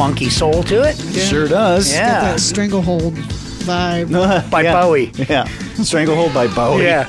funky soul to it. Yeah. Sure does. Yeah. Got that Stranglehold vibe. By Bowie. Yeah. Stranglehold by Bowie. Yeah.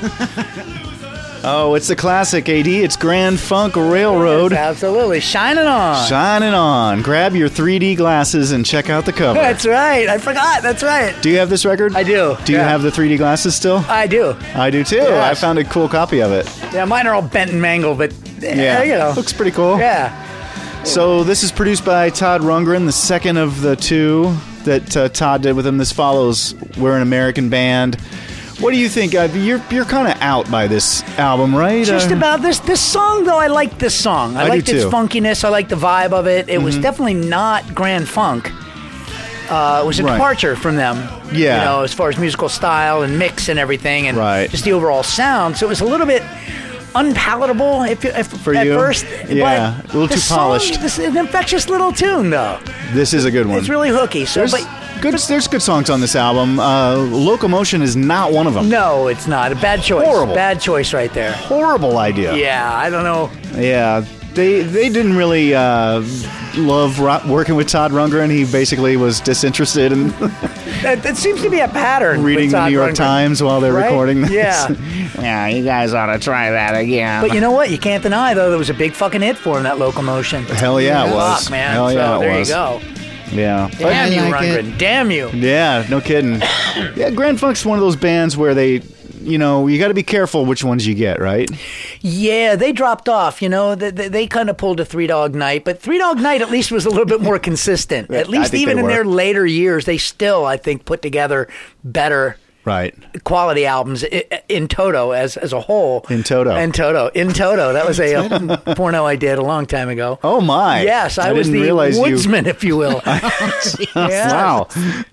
Oh, it's the classic, AD. It's Grand Funk Railroad. Absolutely. Shining on. Shining on. Grab your 3D glasses and check out the cover. That's right. I forgot. That's right. Do you have this record? I do. Do you Yeah. have the 3D glasses still? I do. I do too. Yes. I found a cool copy of it. Yeah, mine are all bent and mangled, but you know. Looks pretty cool. Yeah. So this is produced by Todd Rundgren, the second of the two that Todd did with him. This follows We're an American Band. What do you think? You're kind of out by this album, right? Just about this song, though. I like this song. I liked do its too. funkiness. I like the vibe of it. It was definitely not Grand Funk. It was a Right. departure from them. Yeah. You know, as far as musical style and mix and everything, and Right. just the overall sound. So it was a little bit unpalatable if For at you? first. Yeah, but a little the too song, polished. This is an infectious little tune, though. This is a good one. It's really hooky. So, There's good songs on this album. Locomotion is not one of them. no, it's not a bad choice. Horrible. Bad choice right there. Horrible idea. Yeah, I don't know. Yeah, they didn't really love working with Todd Rundgren. He basically was disinterested in That seems to be a pattern. reading with the Todd New York Rundgren. Times while they're Right? recording this. Yeah. Yeah, you guys ought to try that again. But you know what? You can't deny, though, there was a big fucking hit for him, that Locomotion. Hell yeah, it was. Fuck, man. Hell yeah, so it there was. you go. Yeah. Damn you, like it. Rundgren. Damn you. Yeah, no kidding. Yeah, Grand Funk's one of those bands where they, you got to be careful which ones you get, right? Yeah, they dropped off, They kind of pulled a Three Dog Night, but Three Dog Night at least was a little bit more consistent. At I least think even they in were. their later years, they still, I think, put together better Right. quality albums in toto as a whole. In toto. That was a porno I did a long time ago. Oh my. Yes, I was didn't the realize woodsman, if you will. Yeah. Wow.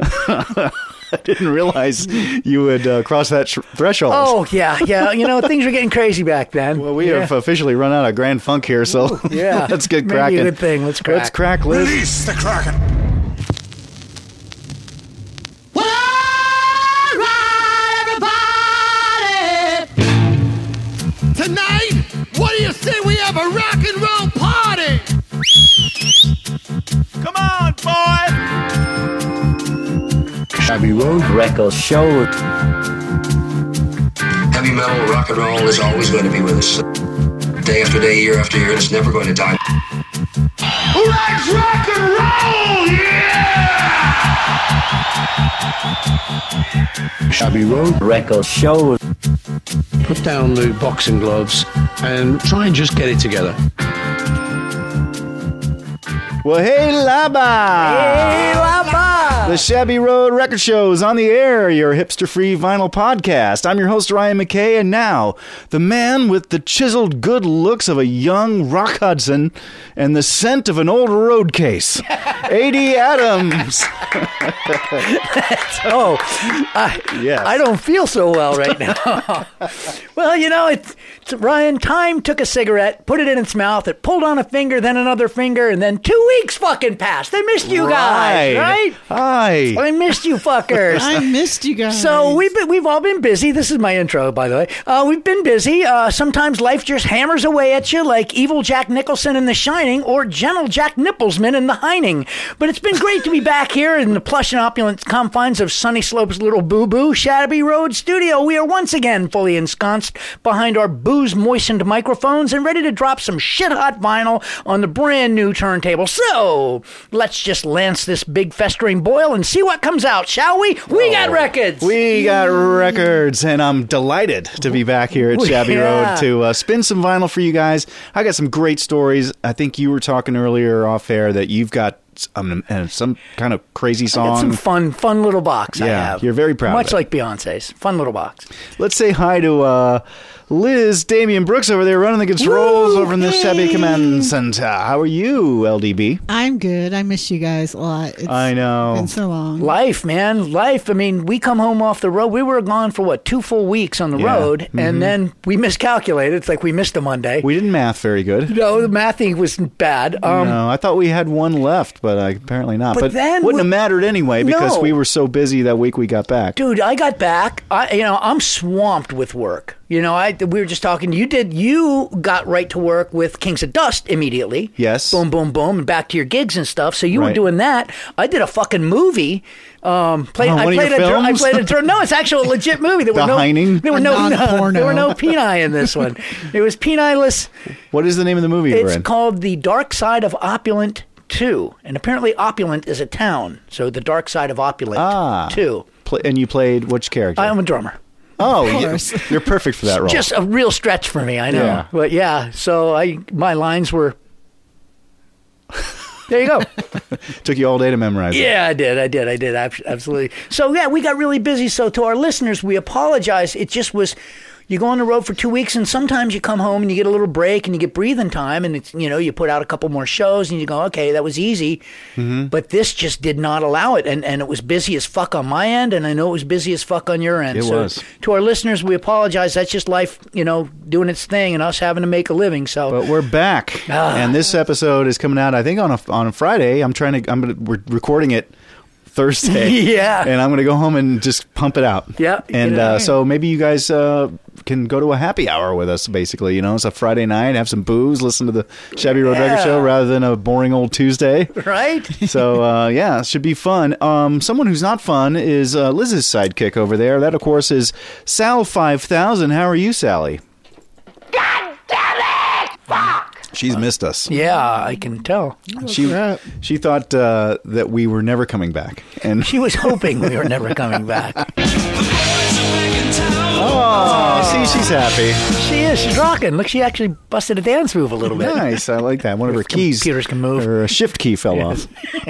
I didn't realize you would cross that threshold. Oh, yeah. Things were getting crazy back then. Well, we have officially run out of Grand Funk here, so Yeah. let's get Maybe cracking. a good thing. Let's crack. Let's crack, Liz. Release the Kraken. Tonight, what do you say we have a rock and roll party? Come on, boy! Abbey Road Records Show. Heavy metal, rock and roll is always going to be with us. Day after day, year after year, it's never going to die. Who likes rock and roll? Yeah! Abbey Road Records Show. Put down the boxing gloves and try and just get it together. Well, hey, Laba! Hey, Lapa! The Shabby Road Record Show is on the air, your hipster-free vinyl podcast. I'm your host, Ryan McKay, and now, the man with the chiseled good looks of a young Rock Hudson and the scent of an old road case, A.D. Adams. Yes. I don't feel so well right now. Well, it's Ryan. Time took a cigarette, put it in its mouth, it pulled on a finger, then another finger, and then 2 weeks fucking passed. I missed you guys, right? Hi. I missed you fuckers. I missed you guys. So we've all been busy. This is my intro, by the way. We've been busy. Sometimes life just hammers away at you like evil Jack Nicholson in The Shining or gentle Jack Nipplesman in The Hining. But it's been great to be back here in the plush and opulent confines of Sunny Slope's little boo-boo Shabby Road studio. We are once again fully ensconced behind our booze-moistened microphones and ready to drop some shit-hot vinyl on the brand new turntable. So let's just lance this big festering boil and see what comes out, shall we? We got records. We got records, and I'm delighted to be back here at Shabby Road to spin some vinyl for you guys. I got some great stories. I think you were talking earlier off air that you've got some kind of crazy song. It's some fun little box I have. You're very proud Much of it. like Beyonce's. Fun little box. Let's say hi to Liz, Damian Brooks over there running the controls over in the Shabby Command Center. How are you, LDB? I'm good. I miss you guys a lot. It's I know. been so long. Life, man. Life. I mean, we come home off the road. We were gone for, 2 full weeks on the road, and then we miscalculated. It's like we missed a Monday. We didn't math very good. No, the mathing was bad. No, I thought we had one left, but apparently not. But then wouldn't have mattered anyway because No. we were so busy that week we got back. Dude, I got back. I'm swamped with work. You know, we were just talking. You got right to work with Kings of Dust immediately. Yes. Boom, boom, boom, and back to your gigs and stuff. So you were Right. doing that. I did a fucking movie. one of your I films? played a drone. No, it's actually a legit movie. There The Heining? There were A non-porno. there were no peni in this one. It was peniless. What is the name of the movie you were It's in? called The Dark Side of Opulent 2. And apparently Opulent is a town. So The Dark Side of Opulent 2. And you played which character? I'm a drummer. Oh, course. you're perfect for that role. Just a real stretch for me, I know. Yeah. But yeah, so my lines were. There you go. Took you all day to memorize it. Yeah, I did. Absolutely. So yeah, we got really busy. So to our listeners, we apologize. It just was. You go on the road for 2 weeks, and sometimes you come home and you get a little break and you get breathing time, and it's you put out a couple more shows and you go, okay, that was easy. Mm-hmm. But this just did not allow it, and it was busy as fuck on my end, and I know it was busy as fuck on your end. It so was. To our listeners, we apologize. That's just life, doing its thing, and us having to make a living. So But we're back, and this episode is coming out, I think, on a Friday. We're recording it Thursday. Yeah. And I'm going to go home and just pump it out. Yeah, get And it out. so maybe you guys can go to a happy hour with us, basically. It's a Friday night, have some booze, listen to the Shabby Road Record Show rather than a boring old Tuesday. right. So, it should be fun. Someone who's not fun is Liz's sidekick over there. That, of course, is Sal 5000. How are you, Sally? God damn it! Fuck! She's missed us. Yeah, I can tell. She thought that we were never coming back. And She was hoping we were never coming back. oh, see, she's happy. She is. She's rocking. Look, she actually busted a dance move a little bit. Nice. I like that. One of her keys. computers can move. Her shift key fell off.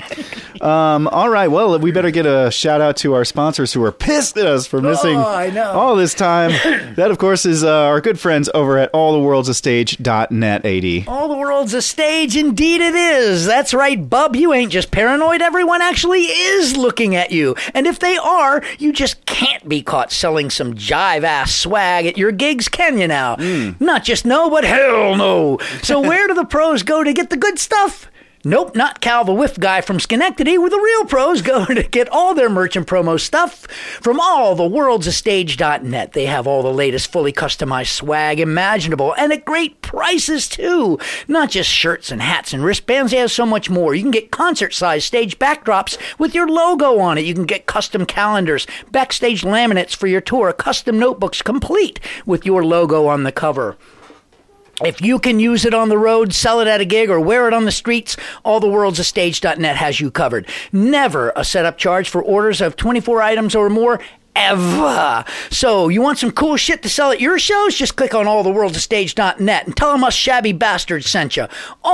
All right. Well, we better get a shout out to our sponsors who are pissed at us for missing I know. all this time. That, of course, is our good friends over at alltheworldsastage.net, AD. All the world's a stage. Indeed it is. That's right, bub. You ain't just paranoid. Everyone actually is looking at you. And if they are, you just can't be caught selling some jive-ass swag at your gigs, can you now? Not just no, but hell no. So where do the pros go to get the good stuff? Nope, not Cal the Whiff guy from Schenectady, where the real pros go to get all their merch and promo stuff from alltheworldsastage.net. They have all the latest fully customized swag imaginable, and at great prices too. Not just shirts and hats and wristbands, they have so much more. You can get concert-sized stage backdrops with your logo on it. You can get custom calendars, backstage laminates for your tour, custom notebooks complete with your logo on the cover. If you can use it on the road, sell it at a gig, or wear it on the streets, alltheworldsastage.net has you covered. Never a setup charge for orders of 24 items or more, ever. So, you want some cool shit to sell at your shows? Just click on alltheworldsastage.net and tell them us shabby bastards sent you.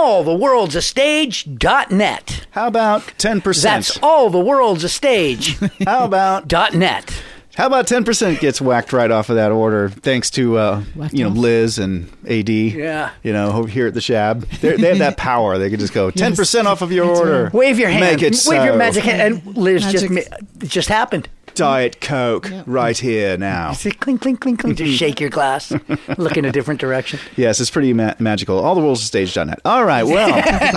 Alltheworldsastage.net. How about 10%? That's alltheworldsastage.net. How about 10% gets whacked right off of that order, thanks to Liz and AD. Yeah. Here at the Shab, they have that power. They could just go 10% off of your order. Wave your hand. Make it Wave your so. magic hand. And Liz, it just happened. Diet Coke right here now. Clink, clink, clink, clink. Just shake your glass. Look in a different direction. Yes, it's pretty magical. Alltheworldsastage.net. All right, well.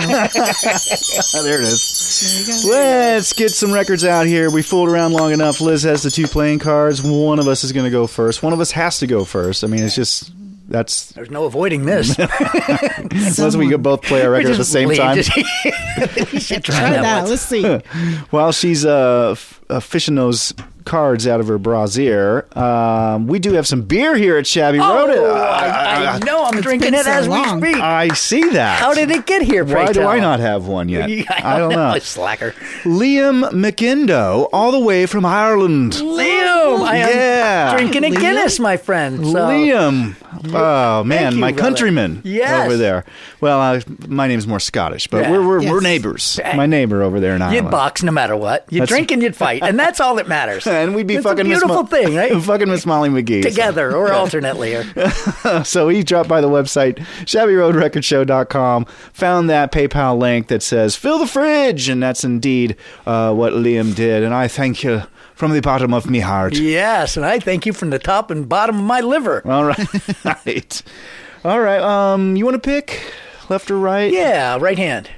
There it is. Let's get some records out here. We fooled around long enough. Liz has the 2 playing cards. One of us is going to go first. One of us has to go first. I mean, it's just... There's no avoiding this. Unless we could both play our record at the same time. We should Try that. Let's see. While she's fishing those cards out of her brassiere, we do have some beer here at Shabby Road. I know. I'm drinking it as we speak. I see that. How did it get here, pray Why do tell? I not have one yet? I don't know. Slacker. Liam McIndo, all the way from Ireland. Liam! I am drinking a Guinness, my friend. So. Liam. Oh, man, you, my brother. countryman over there. Well, my name's more Scottish, but we're neighbors. My neighbor over there in Ireland. You'd box no matter what. You'd drink and you'd fight, and that's all that matters. And we'd be it's fucking a beautiful thing, right? Fucking Miss Molly McGee. Together or alternately. So he dropped by the website, shabbyroadrecordshow.com, found that PayPal link that says, fill the fridge. And that's indeed what Liam did. And I thank you from the bottom of me heart. Yes, and I thank you from the top and bottom of my liver. All right. All right. You want to pick left or right? Yeah, right hand.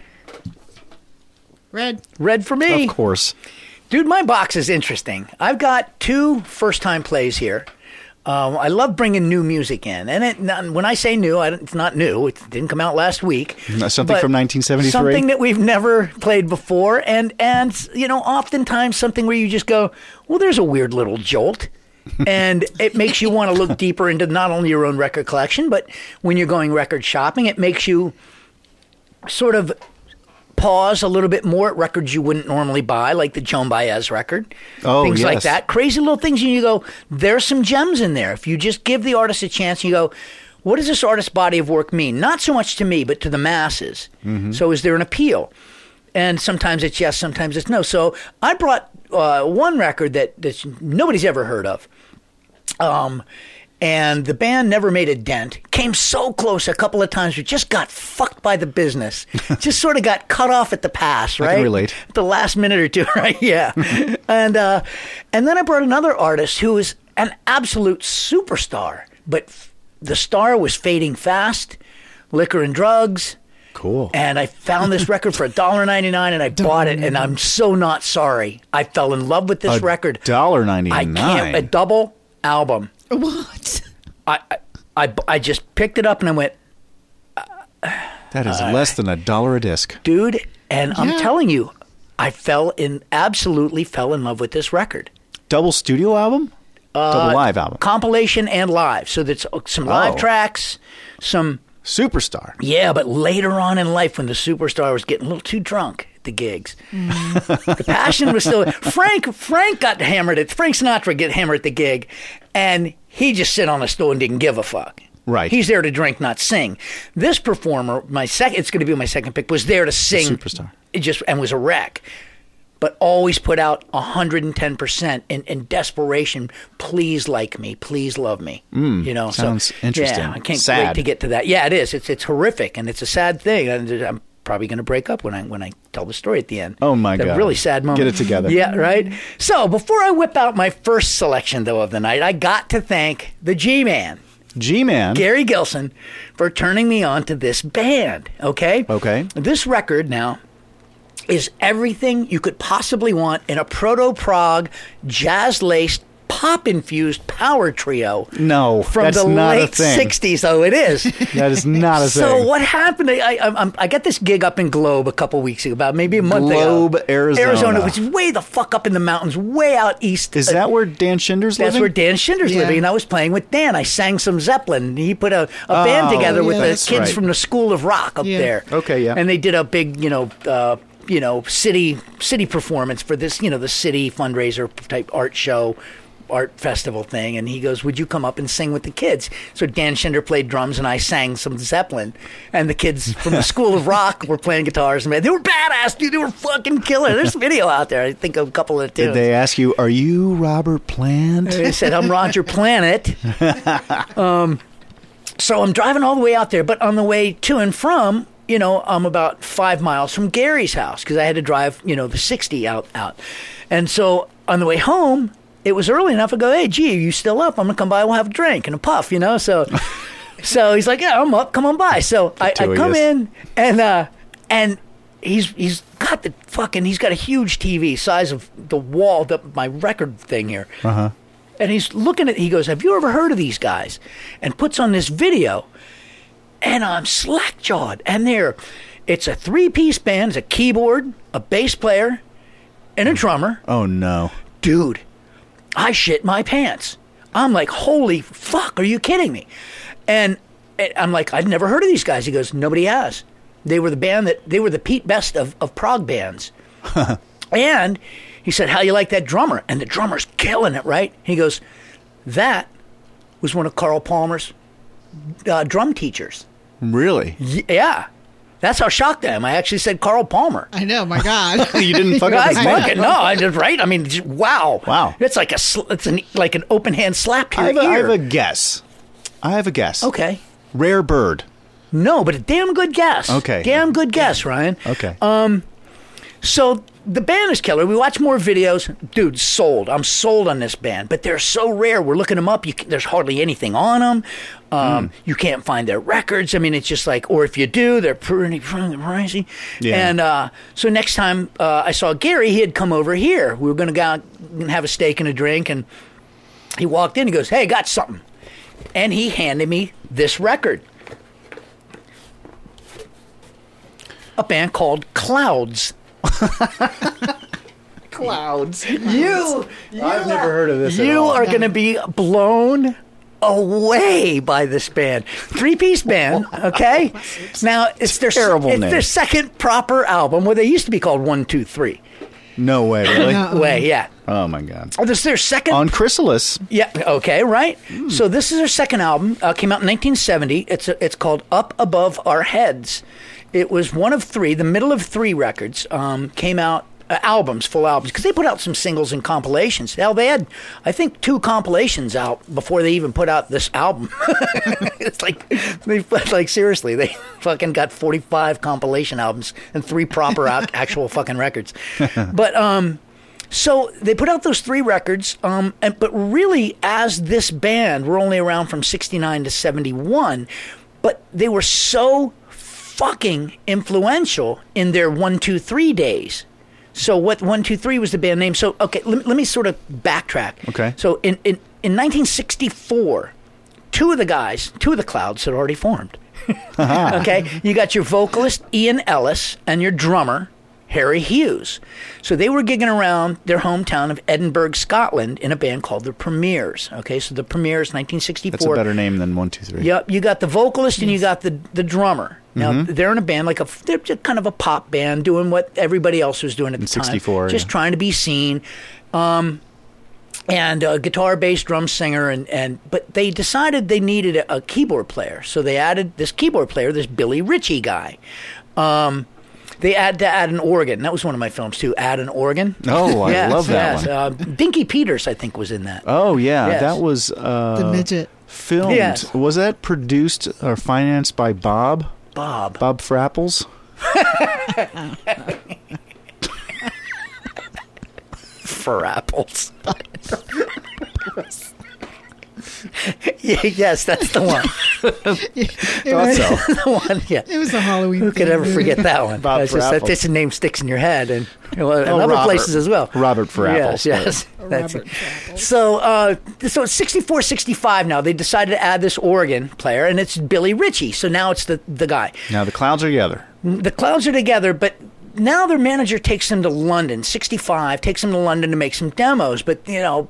Red. Red for me. Of course. Dude, my box is interesting. I've got 2 first-time plays here. I love bringing new music in, and when I say new, it's not new. It didn't come out last week. Something but from 1973. Something that we've never played before, and oftentimes something where you just go, well, there's a weird little jolt, and it makes you want to look deeper into not only your own record collection, but when you're going record shopping, it makes you sort of pause a little bit more at records you wouldn't normally buy, like the Joan Baez record. Things like yes. that. Crazy little things. And you go, there's some gems in there. If you just give the artist a chance, you go, what does this artist's body of work mean? Not so much to me, but to the masses. Mm-hmm. So is there an appeal? And sometimes it's yes, sometimes it's no. So I brought one record that nobody's ever heard of. And the band never made a dent. Came so close a couple of times, but just got fucked by the business. Just sort of got cut off at the pass, right? I can relate. At the last minute or two, right? Yeah. And then I brought another artist who was an absolute superstar, but the star was fading fast. Liquor and drugs. Cool. And I found this record for $1.99, and I bought it, and I'm so not sorry. I fell in love with this record. $1.99. I can't. A double album. What? I just picked it up and I went, That is less than $1 a disc. dude, and I'm telling you, I absolutely fell in love with this record. Double studio album? Double live album. Compilation and live. So that's some live tracks, some... Superstar. Yeah, but later on in life when the superstar was getting a little too drunk at the gigs. The passion was still... Frank got hammered Frank Sinatra got hammered at the gig, and he just sit on a stool and didn't give a fuck. Right. He's there to drink, not sing. This performer, it's going to be my second pick, was there to sing. Superstar. And was a wreck. But always put out 110% in desperation. Please like me. Please love me. Sounds interesting. Yeah, I can't sad. wait to get to that. Yeah, it is. It's horrific, and it's a sad thing. And I'm probably going to break up when I tell the story at the end. Oh, my It's God. a really sad moment. Get it together. Yeah, right? So before I whip out my first selection, though, of the night, I got to thank the G-Man. G-Man. Gary Gilson, for turning me on to this band, okay? Okay. This record now is everything you could possibly want in a proto-prog, jazz-laced, pop-infused power trio. No, from that's the not a late thing. 60s, though it is. That is not a thing. So what happened? I got this gig up in Globe a couple weeks ago, about maybe a month ago. Globe, Arizona. which is way the fuck up in the mountains, way out east. Is that where Dan Schinder's living? That's where Dan Schinder's living, and I was playing with Dan. I sang some Zeppelin. He put a band together with the that's kids right. from the School of Rock up there. Okay, yeah. And they did a big, city performance for this, the city fundraiser type art festival thing. And he goes, would you come up and sing with the kids? So Dan Schinder played drums and I sang some Zeppelin, and the kids from the School of Rock were playing guitars, and they were badass, dude. They were fucking killer. There's video out there. I think of a couple of tunes. Did they ask you, are you Robert Plant? They said, I'm Roger Planet. So I'm driving all the way out there, but on the way to and from, I'm about 5 miles from Gary's house because I had to drive, the 60 out. And so on the way home, it was early enough. I go, hey, gee, are you still up? I'm going to come by. We'll have a drink and a puff, So he's like, yeah, I'm up. Come on by. So I come in and he's got he's got a huge TV size of the wall, my record thing here. Uh-huh. And he's looking he goes, have you ever heard of these guys? And puts on this video. And I'm slack-jawed. And it's a 3-piece band. It's a keyboard, a bass player, and a drummer. Oh, no. Dude, I shit my pants. I'm like, holy fuck, are you kidding me? And I'm like, I've never heard of these guys. He goes, nobody has. They were the Pete Best of prog bands. And he said, how you like that drummer? And the drummer's killing it, right? He goes, that was one of Carl Palmer's drum teachers. Really? Yeah. That's how shocked I am. I actually said Carl Palmer. I know, my God. You didn't fuck up his name? No, I did right. I mean, wow. Wow. It's like like an open hand slap to your ear. I have a guess. Okay. Rare Bird. No, but a damn good guess. Okay. Damn good guess, Ryan. Okay. So the band is killer. We watch more videos. Dude, sold. I'm sold on this band. But they're so rare. We're looking them up. There's hardly anything on them. You can't find their records. I mean, it's just like, or if you do, they're pretty pricey. Yeah. And so next time I saw Gary, he had come over here. We were going to go out and have a steak and a drink. And He walked in, he goes, "Hey, got something." And he handed me this record. A band called Clouds. Clouds. You I've never heard of this at You all. are going to be blown away by this band. 3-piece band, okay? Now, it's their Terrible it's name. their second proper album. Well, they used to be called 1, 2, 3. No way, really? Way, yeah. Oh, my God. Oh, this is their second. On Chrysalis. Yeah. Okay. Right. So this is their second album. Came out in 1970. It's called Up Above Our Heads. It was one of 3, the middle of 3 records. Came out albums, full albums, because they put out some singles and compilations. Hell, they had, I think, 2 compilations out before they even put out this album. It's like seriously, they fucking got 45 compilation albums and 3 proper actual fucking records. But so they put out those 3 records, but really, as this band, we're only around from 69 to 71, but they were so fucking influential in their 1, 2, 3 days. So what 1, 2, 3 was the band name. So, okay, let me sort of backtrack. Okay. So in 1964, 2 of the Clouds had already formed. Okay? You got your vocalist, Ian Ellis, and your drummer, Harry Hughes. So they were gigging around their hometown of Edinburgh, Scotland, in a band called the Premiers. Okay, so the Premiers, 1964. That's a better name than 1, 2, 3. Yep, you got the vocalist and you got the drummer. Now they're in a band they're just kind of a pop band doing what everybody else was doing at the time. 64, just trying to be seen. And guitar, bass, drum, singer, but they decided they needed a keyboard player, so they added this keyboard player, this Billy Ritchie guy. They had to add an organ. That was one of my films too. Add an organ. Oh, I love that one. Dinky Peters, I think, was in that. Oh, yeah. Yes. That was The midget. filmed. Yes. Was that produced or financed by Bob? Bob Frapples? for apples. Yes, that's the one. Thought so. The one, yeah. It was a Halloween. Who could ever forget that one? Bob That's just, for that apples. this name sticks in your head, and and other Robert. places as well. Robert for apples. Yes. That's Robert it. for apples. So it's 64, 65 now. They decided to add this organ player, and it's Billy Ritchie. So now it's the guy. Now the Clouds are together. The Clouds are together, but now their manager takes them to London. 65 takes them to London to make some demos, but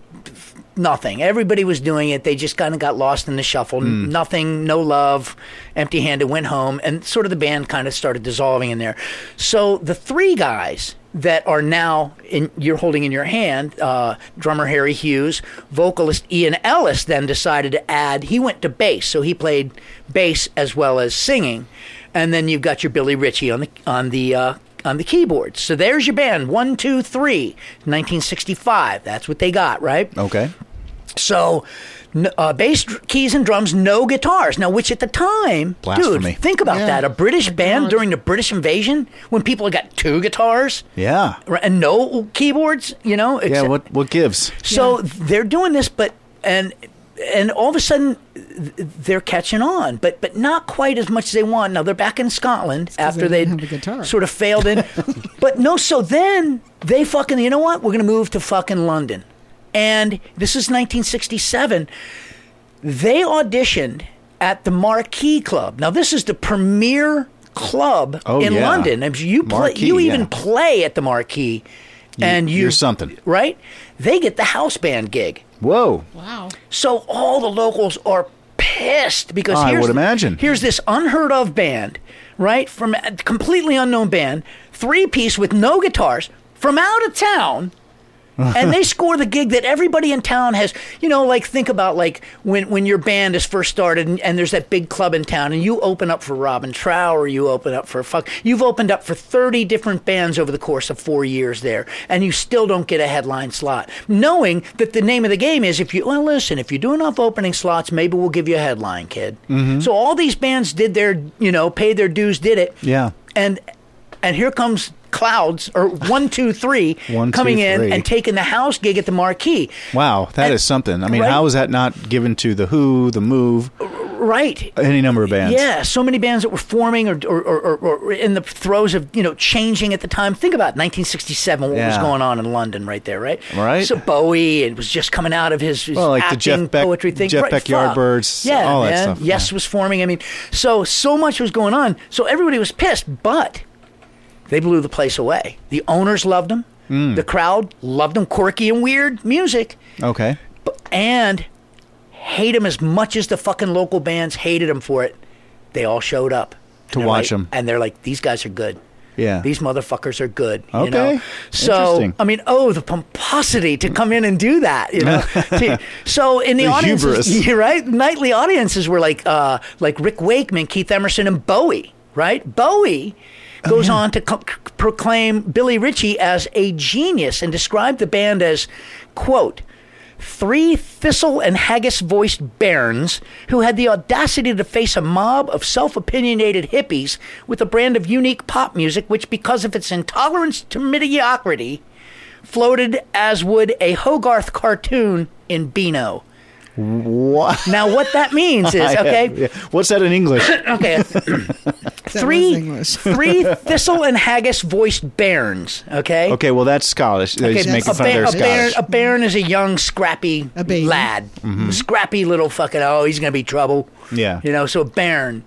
nothing. Everybody was doing it. They just kind of got lost in the shuffle. Nothing, no love, empty-handed, went home, and sort of the band kind of started dissolving in there. So the 3 guys that are now you're holding in your hand, drummer Harry Hughes, vocalist Ian Ellis, then decided to add. He went to bass, so he played bass as well as singing, and then you've got your Billy Ritchie on the keyboards. So there's your band, 1, 2, 3, 1965. That's what they got, right? Okay. So bass, keys, and drums, no guitars. Now, which at the time, Blasphemy. dude, think about Yeah. that. A British band during the British invasion when people had got 2 guitars Yeah. and no keyboards, Yeah, except- what gives? So they're doing this, and all of a sudden they're catching on, but not quite as much as they want. Now they're back in Scotland after they they didn't have a guitar. sort of failed in, but no. So then they fucking, you know what? We're gonna move to fucking London, and this is 1967. They auditioned at the Marquee Club. Now this is the premier club in yeah. London. And you Marquee, even yeah. play at the Marquee, and you're something, right? They get the house band gig. Whoa. Wow. So all the locals are pissed because I would imagine. Here's this unheard of band, right? From a completely unknown band, 3-piece with no guitars from out of town. And they score the gig that everybody in town has, like think about like when your band is first started and there's that big club in town and you open up for Robin Trow or you open up for you've opened up for 30 different bands over the course of 4 years there and you still don't get a headline slot. Knowing that the name of the game is if you do enough opening slots, maybe we'll give you a headline, kid. Mm-hmm. So all these bands did their, paid their dues, did it. Yeah. And here comes Clouds, or 1, 2, 3, 1, 2, coming in 3. and taking the house gig at the Marquee. Wow, that is something. I mean, Right? how is that not given to The Who, The Move, Right. Any number of bands. Yeah, so many bands that were forming or in the throes of, changing at the time. Think about 1967, what was going on in London right there, right? Right. So Bowie, it was just coming out of his like acting, the Jeff Beck, poetry thing. Jeff Beck Yardbirds, yeah, all man. that stuff. Yes was forming. I mean, so much was going on. So everybody was pissed, but they blew the place away. The owners loved them. The crowd loved them. Quirky and weird music. Okay. And hate them as much as the fucking local bands hated them for it. They all showed up to watch them, and they're like, "These guys are good. Yeah, these motherfuckers are good." Okay, so I mean, the pomposity to come in and do that. So in the audiences, right? Nightly audiences were like Rick Wakeman, Keith Emerson, and Bowie. Right? Bowie goes on to proclaim Billy Ritchie as a genius and describe the band as, quote, 3 Thistle and Haggis-voiced bairns who had the audacity to face a mob of self-opinionated hippies with a brand of unique pop music which, because of its intolerance to mediocrity, floated as would a Hogarth cartoon in Beano. What? Now, what that means is, okay... What's that in English? Okay. 3 Thistle and Haggis-voiced bairns, okay? Okay, well, that's Scottish. They're just making fun of their Scottish. A bairn is a young, scrappy lad. Scrappy little fucking, he's going to be trouble. Yeah. So a bairn,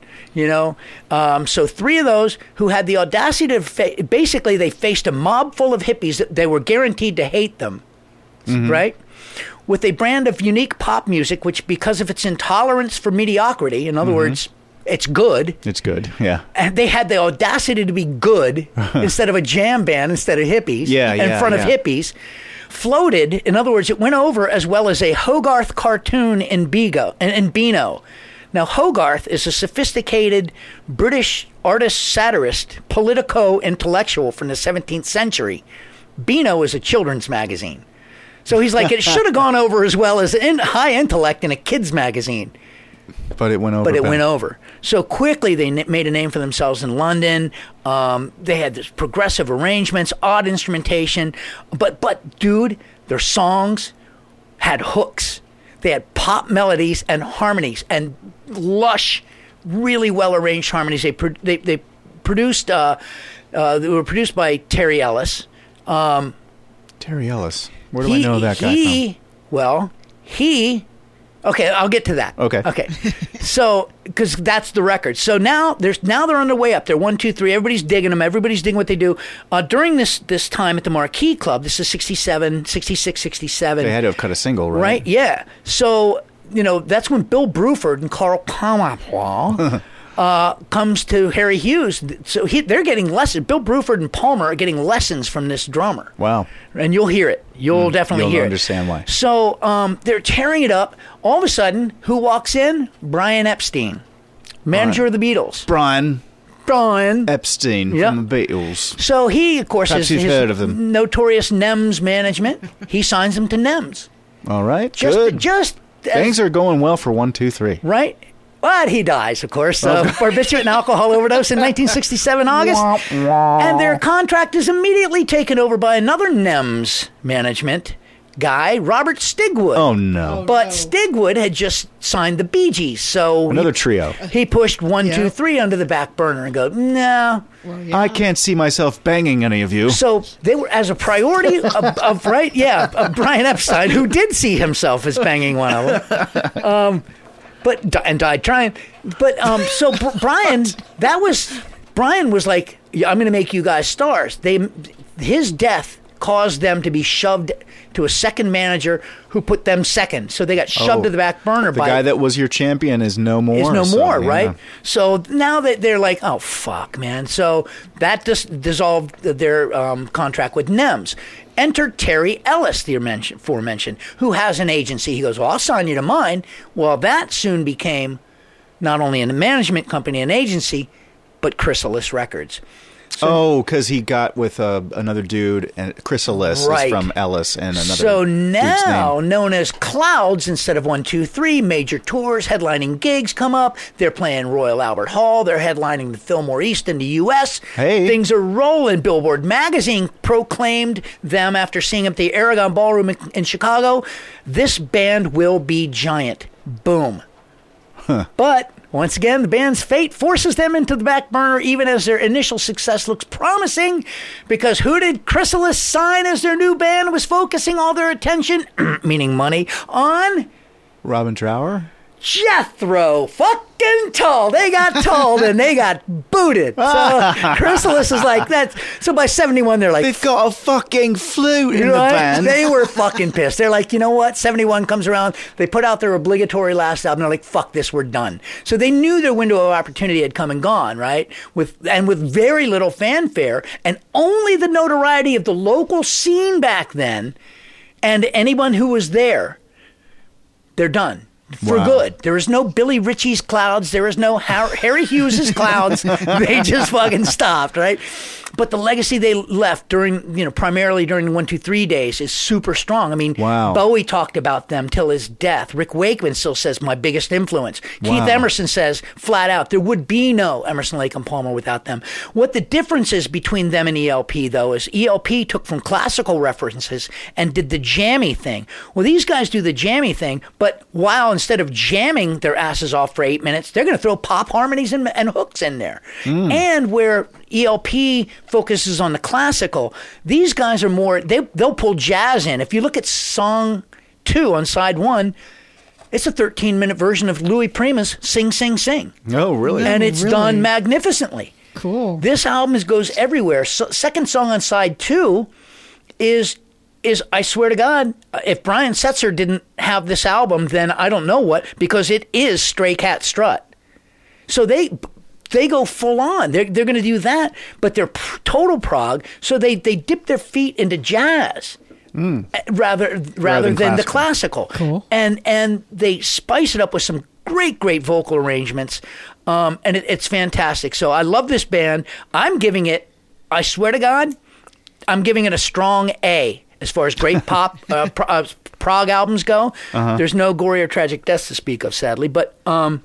So 3 of those who had the audacity to... basically, they faced a mob full of hippies that they were guaranteed to hate them, right? With a brand of unique pop music, which, because of its intolerance for mediocrity, in other words, it's good. It's good, yeah. And they had the audacity to be good instead of a jam band, instead of hippies, in front of hippies, floated. In other words, it went over as well as a Hogarth cartoon in Beano. Now, Hogarth is a sophisticated British artist-satirist, politico-intellectual from the 17th century. Beano is a children's magazine. So he's like, it should have gone over as well as High Intellect in a kid's magazine. But it went over. Went over. So quickly they made a name for themselves in London. They had this progressive arrangements, odd instrumentation. But dude, their songs had hooks. They had pop melodies and harmonies and lush, really well-arranged harmonies. They produced, they were produced by Terry Ellis. Terry Ellis. Where do I know that guy from? Okay, I'll get to that. Okay. So, because that's the record. So now they're on their way up. They're 1, 2, 3. Everybody's digging them. Everybody's digging what they do. During this time at the Marquee Club, this is 67, 66, 67. They had to have cut a single, right? Right, yeah. So, that's when Bill Bruford and Carl Palmer comes to Harry Hughes. So they're getting lessons. Bill Bruford and Palmer are getting lessons from this drummer. Wow. And you'll hear it. You'll definitely hear it. You'll understand why. So they're tearing it up. All of a sudden, who walks in? Brian Epstein, manager of the Beatles. Brian Epstein from the Beatles. So he, of course, Perhaps is you've heard of them. Notorious NEMS management. He signs them to NEMS. All right, good. Things are going well for 1, 2, 3. Right? But he dies, of course, barbiturate and alcohol overdose in 1967 August. And their contract is immediately taken over by another NEMS management guy, Robert Stigwood. Oh, no. But Stigwood had just signed the Bee Gees, so... Another trio. He pushed 1, 2, 3 under the back burner and go, no. Well, I can't see myself banging any of you. So they were, as a priority of Brian Epstein, who did see himself as banging one of them. And died trying. But so Brian was like, I'm going to make you guys stars. His death caused them to be shoved to a second manager who put them second. So they got shoved to the back burner. The guy that was your champion is no more. Right? So now that they're like, oh, fuck, man. So that just dissolved their contract with NEMS. Enter Terry Ellis, the aforementioned, who has an agency. He goes, well, I'll sign you to mine. Well, that soon became not only a management company, an agency, but Chrysalis Records. So, because he got with another dude, and Chrysalis is from Ellis and another. So now, known as Clouds, instead of 1, 2, 3, major tours, headlining gigs come up. They're playing Royal Albert Hall. They're headlining the Fillmore East in the U.S. Hey, things are rolling. Billboard magazine proclaimed them after seeing them at the Aragon Ballroom in Chicago. This band will be giant. Boom. But once again, the band's fate forces them into the back burner even as their initial success looks promising, because who did Chrysalis sign as their new band was focusing all their attention, meaning money, on? Robin Trower? Jethro fucking Tull. They got told and they got booted. So Chrysalis is like that. So by 71, they're like, They've got a fucking flute in the right? band. They were fucking pissed. They're like, you know what? 71 comes around. They put out their obligatory last album. They're like, fuck this, we're done. So they knew their window of opportunity had come and gone, right? With very little fanfare and only the notoriety of the local scene back then and anyone who was there. They're done. For Wow. good. There is no Billy Ritchie's clouds. There is no Harry Hughes's clouds. They just fucking stopped, right? But the legacy they left primarily during the 1, 2, 3 days is super strong. I mean, Wow. Bowie talked about them till his death. Rick Wakeman still says my biggest influence. Wow. Keith Emerson says flat out there would be no Emerson, Lake and Palmer without them. What the difference is between them and ELP though is ELP took from classical references and did the jammy thing. Well, these guys do the jammy thing, but while instead of jamming their asses off for 8 minutes, they're going to throw pop harmonies and hooks in there. And where ELP focuses on the classical, these guys are more, they'll pull jazz in. If you look at song 2 on side 1, it's a 13-minute version of Louis Prima's Sing, Sing, Sing. Oh, really? And it's really? done magnificently. Cool. This album goes everywhere. So, second song on side 2 is I swear to God, if Brian Setzer didn't have this album, then I don't know what, because it is Stray Cat Strut. So they go full on. They're going to do that, but they're total prog. So they dip their feet into jazz rather than the classical. Cool. And they spice it up with some great vocal arrangements, and it's fantastic. So I love this band. I'm giving it, I swear to God, I'm giving it a strong A. As far as great pop prog albums go, there's no gory or tragic deaths to speak of, sadly. But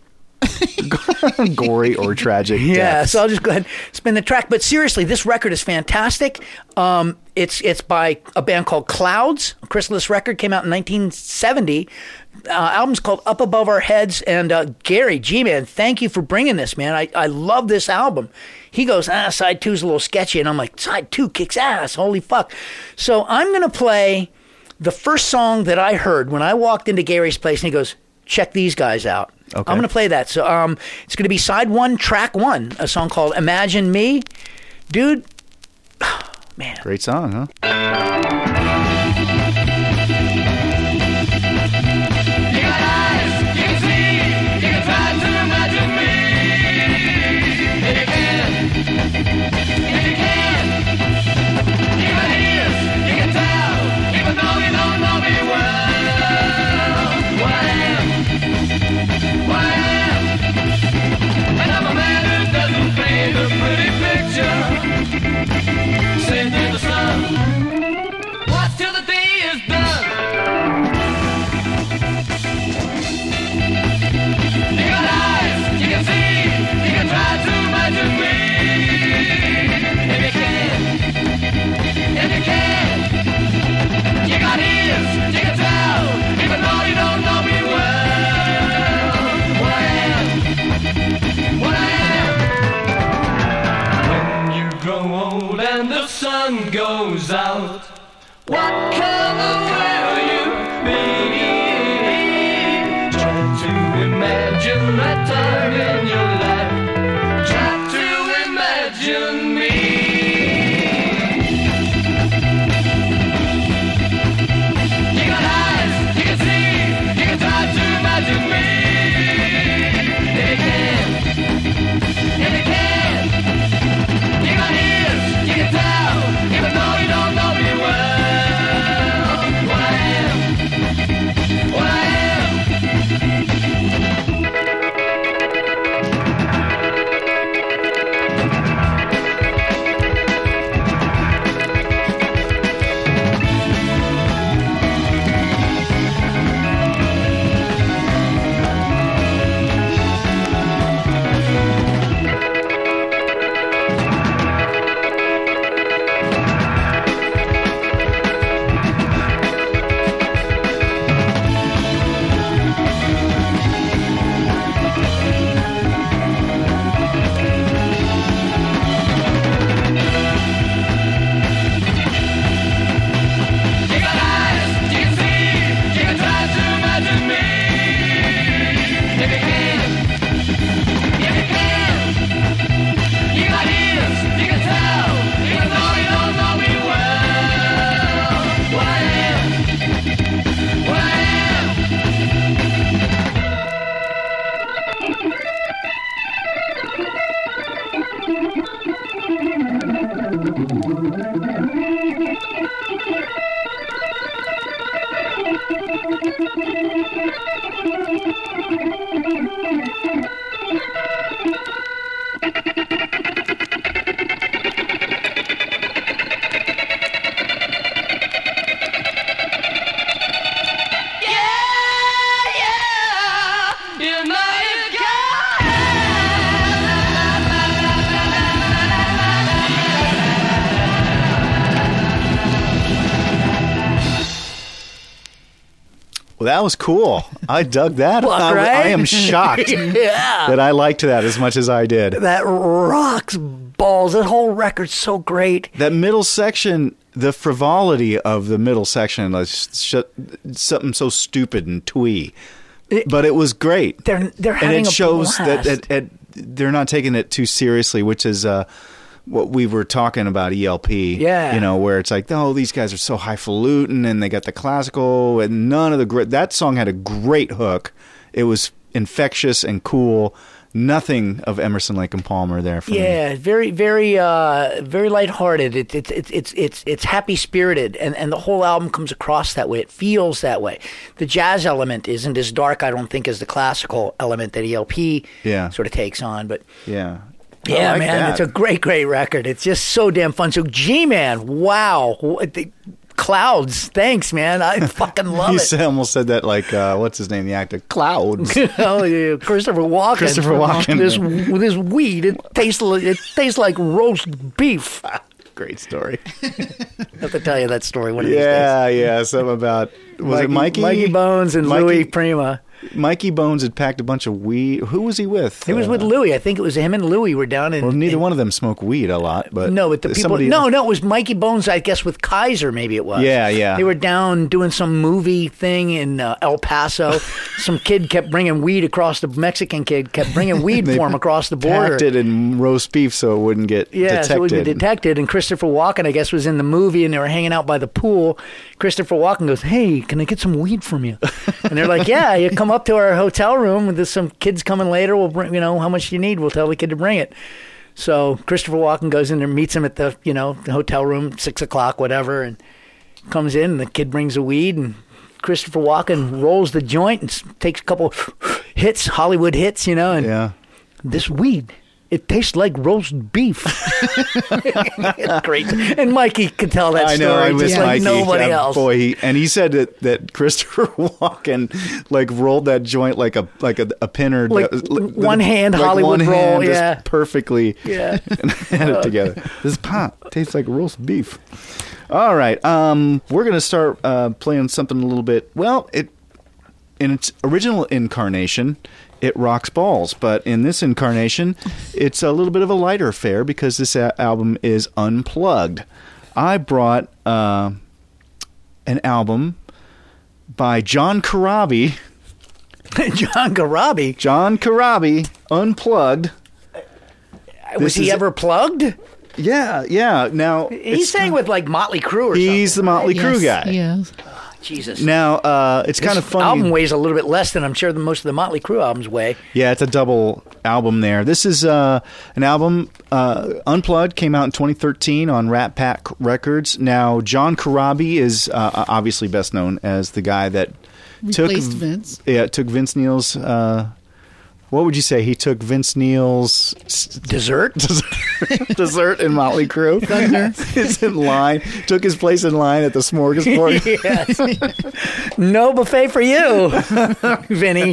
Gory or tragic yeah, deaths. so I'll just go ahead and spin the track. But seriously, this record is fantastic. It's by a band called Clouds. A Chrysalis record came out in 1970. Album's called Up Above Our Heads. And Gary, G-Man, thank you for bringing this, man. I love this album. He goes, side 2's a little sketchy. And I'm like, side 2 kicks ass. Holy fuck. So I'm going to play the first song that I heard when I walked into Gary's place. And he goes, check these guys out. Okay. I'm going to play that. So it's going to be side 1, track 1, a song called Imagine Me. Dude, man. Great song, huh? You got eyes, you can see, you can try to imagine me. If you can, you got ears, you can tell, even though you don't know me well. What I am, and I'm a man who doesn't paint a pretty picture. Sitting in the sun, watch till the day is done. You got eyes, you can see, you can try to imagine me. If you can, you got ears, you can tell, even though you don't know me well. What I am. When you grow old and the sun goes out, what color will you be? Try to imagine that time in your life. Try to imagine me. You got eyes, you can see, you can try to imagine me. If you can, you got ears, you can tell, even though you don't know me well. What Well, that was cool. I dug that. Look, I right? am shocked Yeah. that I liked that as much as I did. That rocks balls. That whole record's so great. That middle section, the frivolity of the middle section, like something so stupid and twee. But it was great. They're and having it shows a blast. that they're not taking it too seriously, which is what we were talking about ELP. Yeah. You know, where it's like, oh, these guys are so highfalutin and they got the classical and none of the great. That song had a great hook. It was infectious and cool. Nothing of Emerson, Lake and Palmer there for me. Yeah, very, very, very lighthearted. It's happy spirited, and the whole album comes across that way. It feels that way. The jazz element isn't as dark, I don't think, as the classical element that ELP sort of takes on. But Yeah. yeah, I like man, that. it's a great, great record. It's just so damn fun. So G-Man, wow, Clouds, thanks, man. I fucking love it. Almost said that like, what's his name, the actor? Clouds. Oh, yeah. Christopher Walken. Christopher Walken. With this weed, it tastes like roast beef. Great story. I have to tell you that story one of these days. Yeah, something about, was it Mikey? Mikey Bones and Louis Prima. Mikey Bones had packed a bunch of weed. Who was he with? He was with Louis. I think it was him and Louis were down in... Well, neither one of them smoked weed a lot, but... No, but the people... somebody- No, it was Mikey Bones, I guess, with Kaiser, maybe it was. Yeah. They were down doing some movie thing in El Paso. Some kid kept bringing weed across the... Mexican kid kept bringing weed for him across the border. Packed it in roast beef so it wouldn't get detected. So it would be detected. And Christopher Walken, I guess, was in the movie, and they were hanging out by the pool. Christopher Walken goes, "Hey, can I get some weed from you?" And they're like, "Yeah, you come up to our hotel room. There's some kids coming later. We'll bring, how much you need. We'll tell the kid to bring it." So Christopher Walken goes in there, meets him at the, the hotel room, 6:00, whatever, and comes in. And the kid brings the weed, and Christopher Walken rolls the joint and takes a couple hits, Hollywood hits, and Yeah. this weed, it tastes like roast beef. It's great. And Mikey could tell that I story know, I just miss like Mikey. nobody Yeah, else. Boy, he said that Christopher Walken like rolled that joint like a pinner, Like one hand Hollywood one roll, hand, yeah. just perfectly, Yeah. and had it together. This pot tastes like roast beef. All right, we're gonna start playing something a little bit. Well, in its original incarnation, it rocks balls, but in this incarnation, it's a little bit of a lighter affair because this album is unplugged. I brought an album by John Corabi. John Corabi. John Corabi, unplugged. Was he ever plugged? Yeah. Now He sang with like Motley Crue or he's the something. Motley Crue Yes, guy. yes. Jesus. Now it's kind of This funny. album weighs a little bit less than I'm sure most of the Motley Crue albums weigh. Yeah, it's a double album there. This is an album, Unplugged, came out in 2013 on Rat Pack Records. Now, John Corabi is obviously best known as the guy that Replaced Vince. Yeah, took Vince Neil's... what would you say? He took Vince Neil's Dessert? dessert in Motley Crue. Thunder. Is in line. Took his place in line at the smorgasbord. Yes. No buffet for you, Vinny.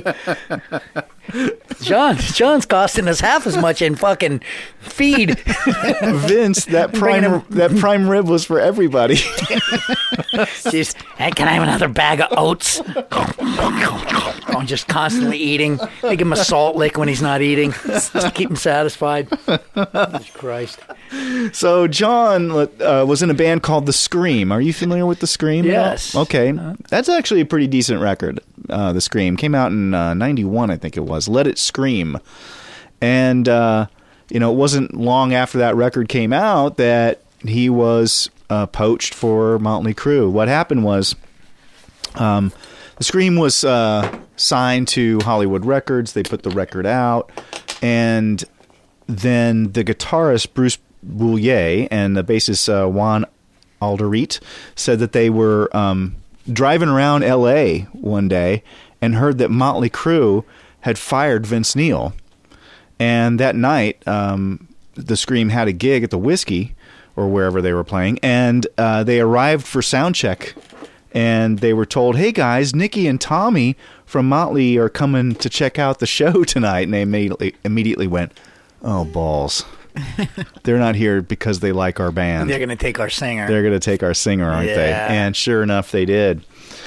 John's costing us half as much in fucking feed. Vince, that prime rib was for everybody. Jeez, hey, can I have another bag of oats? I'm just constantly eating. I give him a salt lick when he's not eating. Just to keep him satisfied. Jesus Christ. So John was in a band called The Scream. Are you familiar with The Scream? at all? Yes. Okay. That's actually a pretty decent record. The Scream came out in 91, I think it was. Let It Scream. And, it wasn't long after that record came out that he was poached for Motley Crue. What happened was The Scream was signed to Hollywood Records. They put the record out. And then the guitarist Bruce Bouillet and the bassist Juan Alderete said that they were driving around L.A. one day and heard that Motley Crue had fired Vince Neil. And that night, the Scream had a gig at the Whiskey or wherever they were playing, and they arrived for sound check. And they were told, "Hey guys, Nikki and Tommy from Motley are coming to check out the show tonight." And they immediately went, "Oh, balls. They're not here because they like our band. They're going to take our singer. They're going to take our singer, aren't they?" Yeah. And sure enough, they did.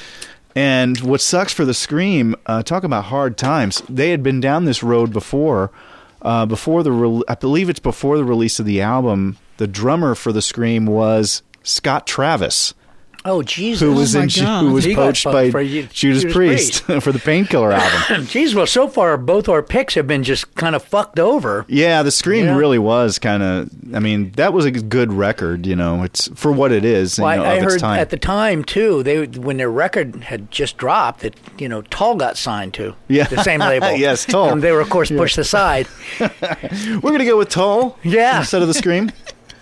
And what sucks for the Scream, talk about hard times. They had been down this road before I believe it's before the release of the album. The drummer for the Scream was Scott Travis. Oh, Jesus. Who was He got poached by for Judas Priest for the Painkiller album. Jeez, well, so far, both our picks have been just kind of fucked over. Yeah, the Scream really was kind of, I mean, that was a good record, it's for what it is. Well, I of its heard time. at the time, too, when their record had just dropped, that, Tull got signed to the same label. Yes, Tull. And they were, of course, pushed aside. We're going to go with Tull instead of the Scream.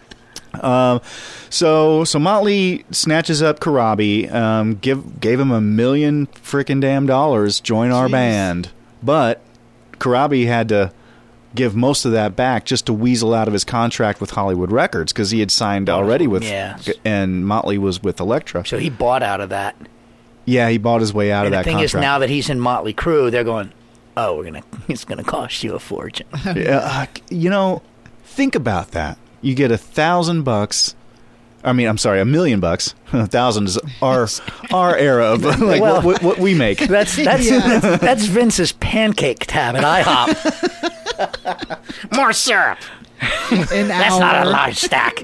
So Motley snatches up Corabi, gave him $1 million frickin' damn dollars, join our band. But Corabi had to give most of that back just to weasel out of his contract with Hollywood Records because he had signed already with, and Motley was with Elektra. So he bought out of that. Yeah, he bought his way out of that contract. And the thing is, now that he's in Motley Crue, they're going, it's gonna cost you a fortune. Yeah, think about that. You get $1,000. I mean, I'm sorry, $1 million. 1,000 is our era of like what we make. That's Vince's pancake tab at IHOP. More syrup. That's not a large stack.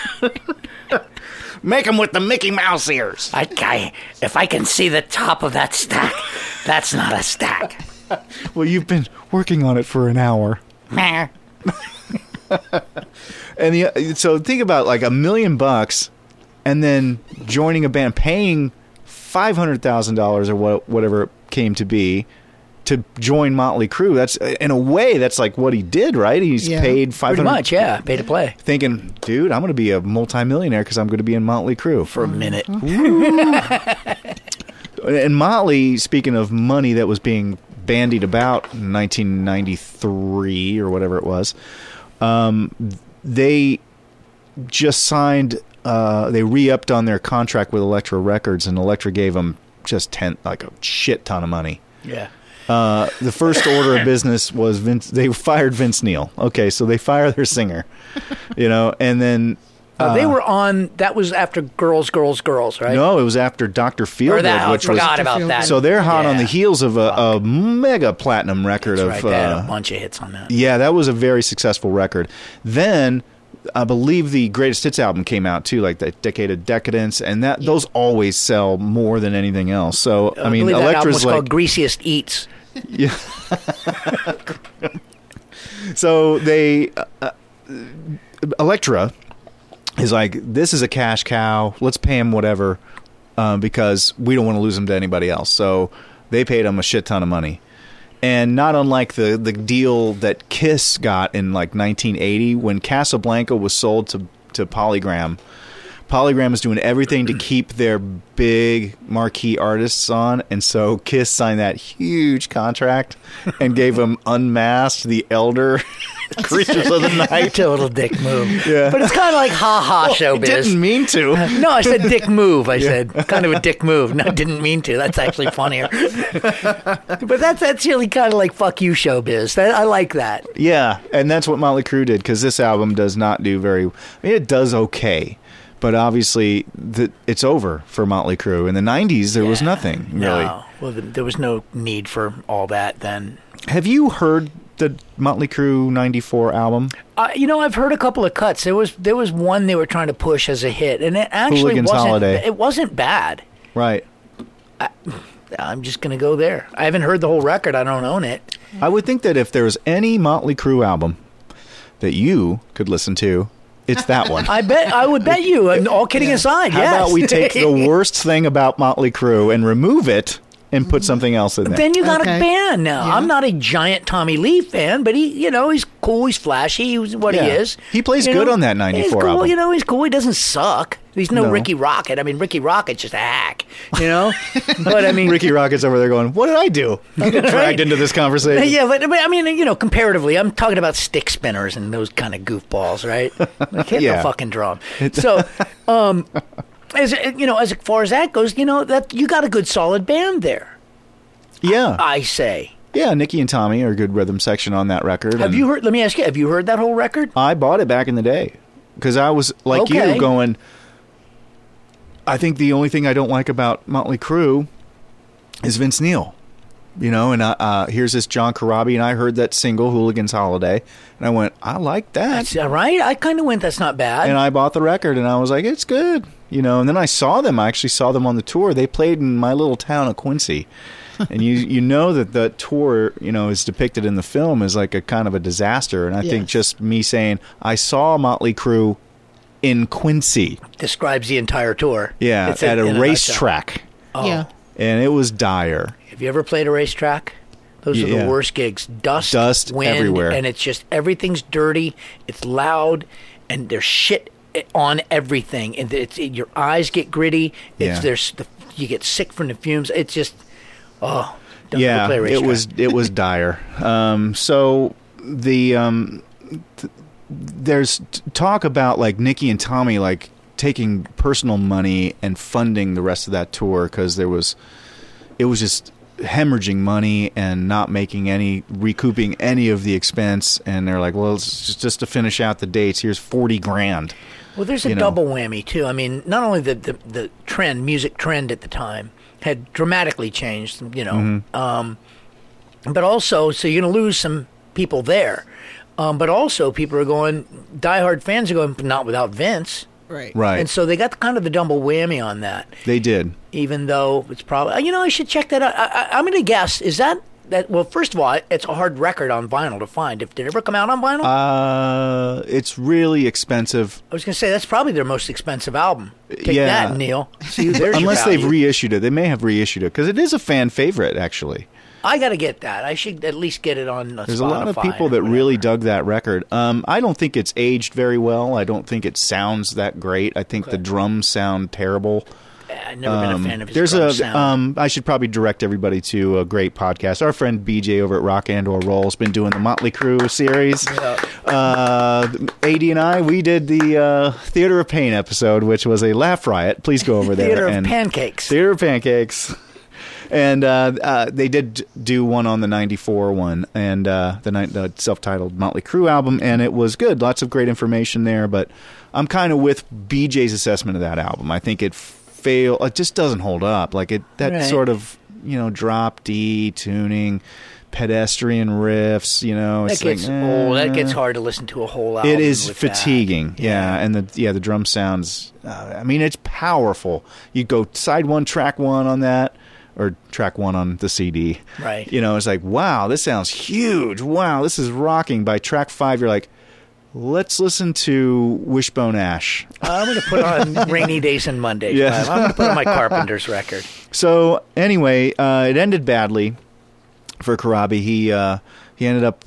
Make them with the Mickey Mouse ears. If I can see the top of that stack, that's not a stack. Well, you've been working on it for an hour. And so think about like $1 million and then joining a band, paying $500,000 or whatever it came to be to join Motley Crue. That's in a way that's like what he did, right? He's paid $500,000. Pretty much, yeah, pay to play. Thinking, dude, I'm going to be a multimillionaire because I'm going to be in Motley Crue for a minute. And Motley, speaking of money that was being bandied about in 1993 or whatever it was. They just signed. They re-upped on their contract with Elektra Records, and Elektra gave them just a shit ton of money. Yeah. The first order of business was Vince. They fired Vince Neil. Okay, so they fire their singer, and then they were on. That was after Girls, right? No, it was after Dr. Feelgood. I forgot about that. So they're hot on the heels of a mega platinum record. That's right. They had a bunch of hits on that. Yeah, that was a very successful record. Then I believe the Greatest Hits album came out too, like the Decade of Decadence, and those always sell more than anything else. So I mean, that album Elektra's was called Greasiest Eats. Yeah. So they Elektra is like, this is a cash cow. Let's pay him whatever because we don't want to lose him to anybody else. So they paid him a shit ton of money. And not unlike the deal that Kiss got in like 1980 when Casablanca was sold to Polygram. Polygram is doing everything to keep their big marquee artists on, and so Kiss signed that huge contract and gave them Unmasked, The Elder, Creatures of the Night. Total dick move. Yeah. But it's kind of like ha-ha showbiz. Didn't mean to. No, I said dick move. I said kind of a dick move. No, didn't mean to. That's actually funnier. But that's really kind of like fuck you showbiz. I like that. Yeah, and that's what Motley Crue did, because this album does not do it does okay. But obviously, it's over for Motley Crue. In the 90s, there was nothing, really. No. Well, there was no need for all that then. Have you heard the Motley Crue 94 album? I've heard a couple of cuts. There was one they were trying to push as a hit, and it actually Hooligans wasn't. Holiday. It wasn't bad. Right. I'm just going to go there. I haven't heard the whole record. I don't own it. I would think that if there was any Motley Crue album that you could listen to, it's that one. I would bet you. And all kidding aside, How about we take the worst thing about Motley Crue and remove it and put something else in there? Then you got a band now. Yeah. I'm not a giant Tommy Lee fan, but he's cool. He's flashy. He's what he is. He plays good on that 94 he's cool, album. He's cool. He doesn't suck. He's no Ricky Rocket. I mean, Ricky Rocket's just a hack, But I mean, Ricky Rocket's over there going, "What did I do? I got dragged into this conversation." Yeah, but I mean, comparatively, I'm talking about stick spinners and those kind of goofballs, right? Like hit the fucking drum. So, as far as that goes, that you got a good solid band there. Yeah, I say. Yeah, Nikki and Tommy are a good rhythm section on that record. Have you heard? Let me ask you: have you heard that whole record? I bought it back in the day because I was like you, going. I think the only thing I don't like about Motley Crue is Vince Neil. You know, and here's this John Corabi, and I heard that single, Hooligan's Holiday, and I went, I like that. That's right. I kind of went, that's not bad. And I bought the record, and I was like, it's good. You know, and then I saw them. I actually saw them on the tour. They played in my little town of Quincy. And you know that the tour, you know, is depicted in the film as like a kind of a disaster. And I think just me saying, I saw Motley Crue in Quincy. Describes the entire tour. Yeah, It's at in a racetrack. Oh. Yeah. And it was dire. Have you ever played a racetrack? Those are the worst gigs. Dust, wind, everywhere. And it's just, everything's dirty, it's loud, and there's shit on everything. And your eyes get gritty. You get sick from the fumes. It's just, don't ever play a racetrack. it was dire. So there's talk about like Nicky and Tommy like taking personal money and funding the rest of that tour because it was just hemorrhaging money and not recouping any of the expense. And they're like, well, it's just to finish out the dates. Here's $40,000. Well, there's a double whammy too. I mean, not only the music trend at the time had dramatically changed, you know, but also, so you're going to lose some people there. But also people are going, diehard fans are going, but not without Vince. Right. And so they got kind of the double whammy on that. They did. Even though it's probably, you know, I should check that out. I'm going to guess, is that, well, first of all, it's a hard record on vinyl to find. Did it ever come out on vinyl? It's really expensive. I was going to say, that's probably their most expensive album. Take that, Neil. See, there's Unless your they've value. reissued it. They may have reissued it because it is a fan favorite, actually. I got to get that. I should at least get it on There's Spotify a lot of people that really dug that record. I don't think it's aged very well. I don't think it sounds that great. I think the drums sound terrible. I've never been a fan of his drum sound. I should probably direct everybody to a great podcast. Our friend BJ over at Rock and or Roll has been doing the Motley Crue series. AD and I, we did the Theater of Pain episode, which was a laugh riot. Please go over there. Theater of Pancakes. Theater of Pancakes. And they did do one on the 94 one and the self-titled Motley Crue album, and it was good. Lots of great information there, but I'm kind of with BJ's assessment of that album. I think it just doesn't hold up. Like sort of, you know, drop D tuning, pedestrian riffs, you know. That gets old. That gets hard to listen to a whole album. It is with fatiguing. That. Yeah, and the drum sounds, I mean, it's powerful. You go side one, track one on that. Or track one on the CD. Right. You know, it's like, wow, this sounds huge. Wow, this is rocking. By track 5, you're like, let's listen to Wishbone Ash. I'm going to put on Rainy Days and Mondays. Yeah. I'm going to put on my Carpenters record. So, anyway, it ended badly for Corabi. He ended up,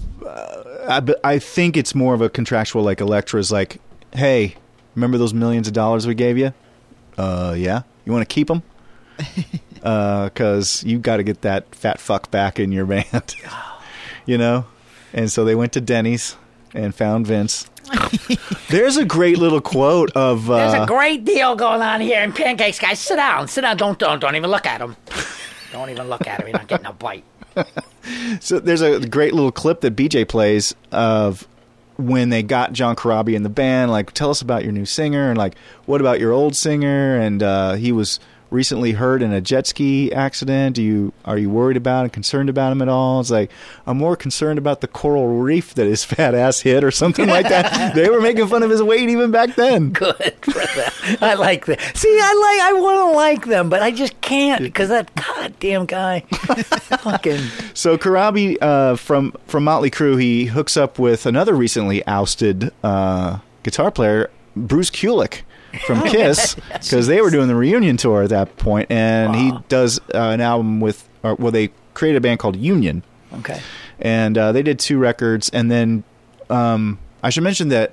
I think it's more of a contractual, like Elektra's like, hey, remember those millions of dollars we gave you? Yeah. You want to keep them? Because you got to get that fat fuck back in your band, you know? And so they went to Denny's and found Vince. There's a great little quote of... There's a great deal going on here in Pancakes, guys. Sit down. Don't even look at him. Don't even look at him. You're not getting a bite. So there's a great little clip that BJ plays of when they got John Corabi in the band. Like, tell us about your new singer. And like, what about your old singer? And he was... recently hurt in a jet ski accident. Are you worried about and concerned about him at all? It's like, I'm more concerned about the coral reef that his fat ass hit or something like that. They were making fun of his weight even back then. Good for that. I like that. See, I want to like them, but I just can't because that goddamn guy. Fucking. So Corabi from Motley Crue, he hooks up with another recently ousted guitar player, Bruce Kulick. From Kiss, because they were doing the reunion tour at that point, and he does an album they created a band called Union. Okay. And they did 2 records, and then I should mention that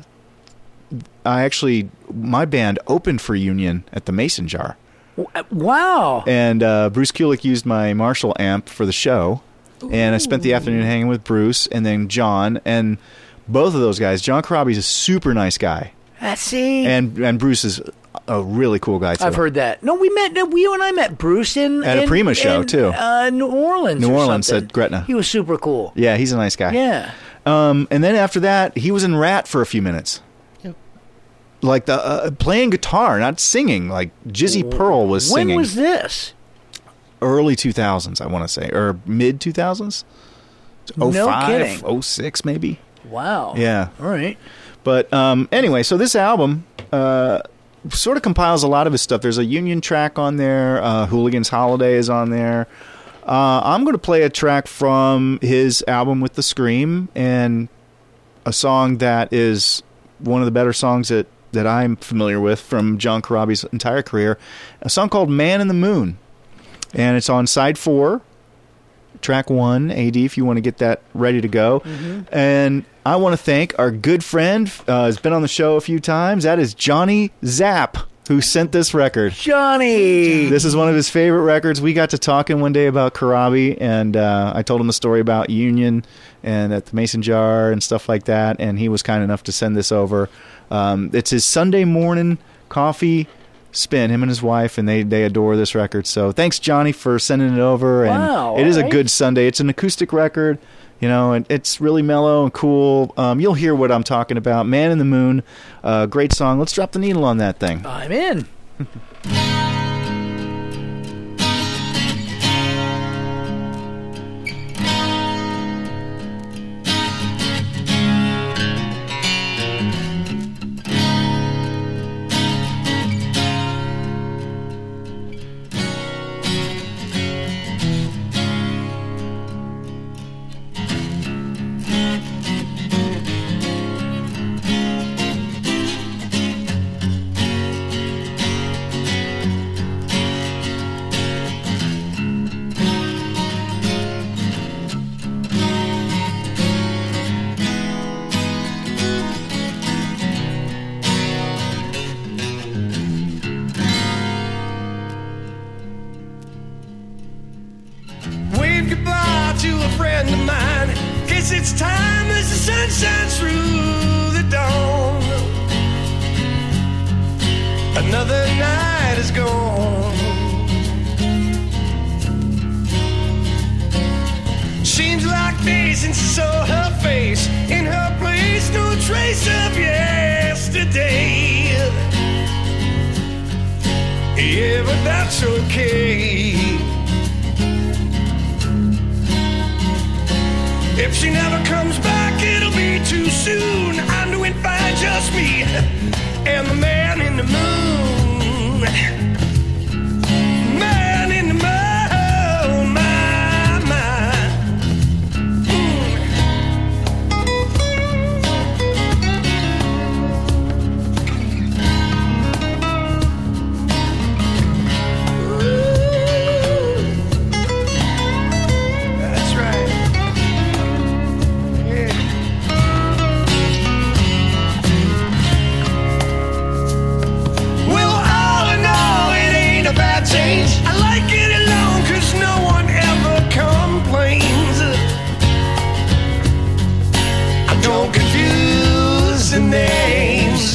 my band opened for Union at the Mason Jar. Wow. And Bruce Kulick used my Marshall amp for the show, and I spent the afternoon hanging with Bruce and then John, and both of those guys. John Corabi's a super nice guy. See, and Bruce is a really cool guy too. I've heard that. No, you and I met Bruce at a Prima show too. New Orleans. New Orleans at Gretna. He was super cool. Yeah, he's a nice guy. Yeah. And then after that, he was in Rat for a few minutes. Yep. Like playing guitar, not singing. Like Jizzy Pearl was singing. When was this? early 2000s, I want to say, or mid 2000s. No 05, kidding. 06 maybe. Wow. Yeah. All right. But anyway, so this album sort of compiles a lot of his stuff. There's a Union track on there. Hooligan's Holiday is on there. I'm going to play a track from his album with the Scream, and a song that is one of the better songs that I'm familiar with from John Corabi's entire career. A song called Man in the Moon. And it's on side 4. Track 1, AD, if you want to get that ready to go. Mm-hmm. And I want to thank our good friend, has been on the show a few times. That is Johnny Zapp, who sent this record. Johnny! This is one of his favorite records. We got to talking one day about Corabi, and I told him the story about Union and at the Mason Jar and stuff like that, and he was kind enough to send this over. It's his Sunday morning coffee spin, him and his wife, and they adore this record. So thanks, Johnny, for sending it over. And wow, it is right. a good Sunday. It's an acoustic record, and it's really mellow and cool. You'll hear what I'm talking about. Man in the Moon, great song. Let's drop the needle on that thing. I'm in. It's time as the sun shines through the dawn. Another night is gone. Seems like days since I saw her face. In her place, no trace of yesterday. Yeah, but that's okay. If she never comes back, it'll be too soon. I'm doing fine, just me and the man in the moon. Man in the moon, my, my. Ooh, that's right. Change. I like it alone cause no one ever complains. I don't confuse the names.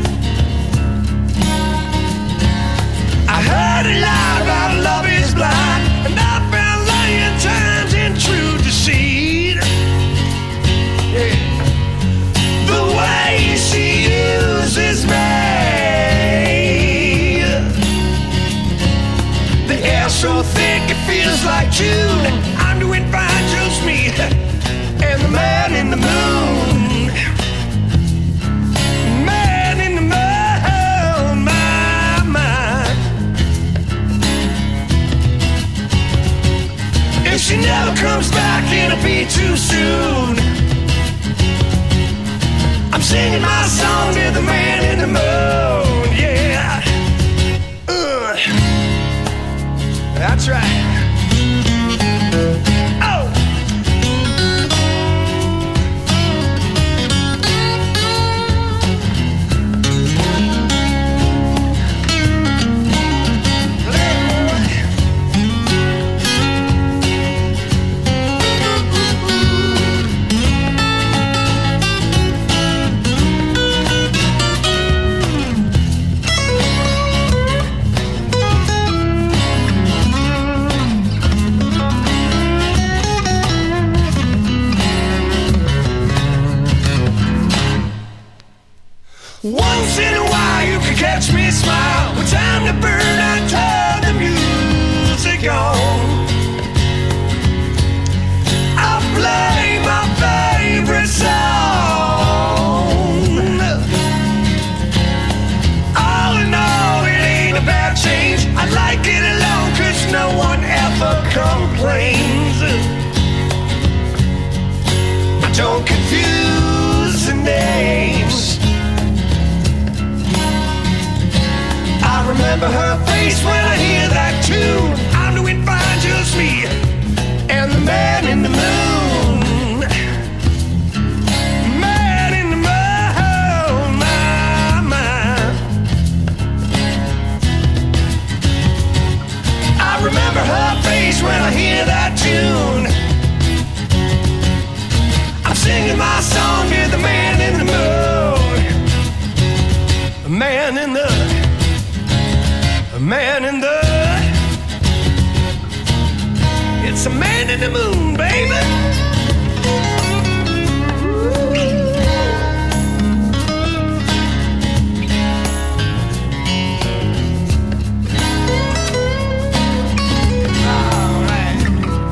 I heard a lot about love is blind, and I found lying times and true deceit. Yeah. The way she uses me, so thick it feels like June. I'm doing fine, just me and the man in the moon. Man in the moon, my, my. If she never comes back, it'll be too soon. I'm singing my song to the man in the moon, yeah. That's right. Oh! never complains. I don't confuse the names. I remember her face when I hear that tune. I knew it'd find just me and the man in the moon. Man in the moon, my. I remember her face when I hear that tune. I'm singing my song to the man in the moon. A man in the. A man in the. It's a man in the moon, baby. All right.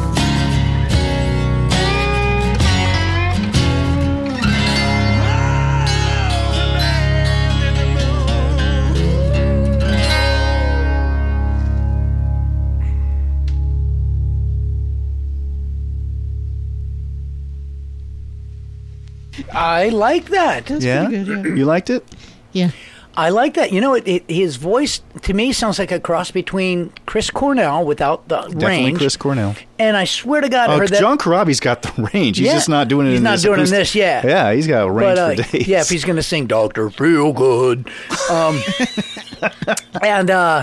I like that. That's Yeah? pretty good, yeah. You liked it? Yeah. I like that. You know, his voice to me sounds like a cross between Chris Cornell without the Definitely range, Chris Cornell. and I swear to God, I Oh, heard that. John Corabi's got the range. He's Yeah. just not doing it He's in not this doing it in acoustic- this, yeah. Yeah, he's got a range But for days. yeah, if he's going to sing Dr. Feelgood. And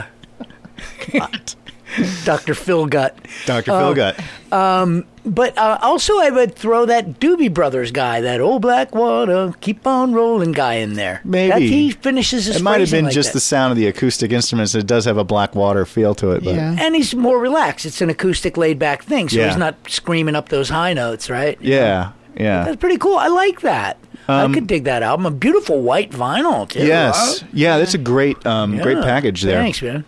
Dr. Philgut. Dr. Philgut. But also I would throw that Doobie Brothers guy, that old black water, keep on rolling guy in there. Maybe. That he finishes his It might have phrasing been like just that. the sound of the acoustic instruments. It does have a Blackwater feel to it. But Yeah. And he's more relaxed. It's an acoustic laid back thing, so Yeah. he's not screaming up those high notes, right? Yeah. That's pretty cool. I like that. I could dig that album. A beautiful white vinyl, too. Yes. Yeah, that's a great great Yeah. package there. Thanks, man.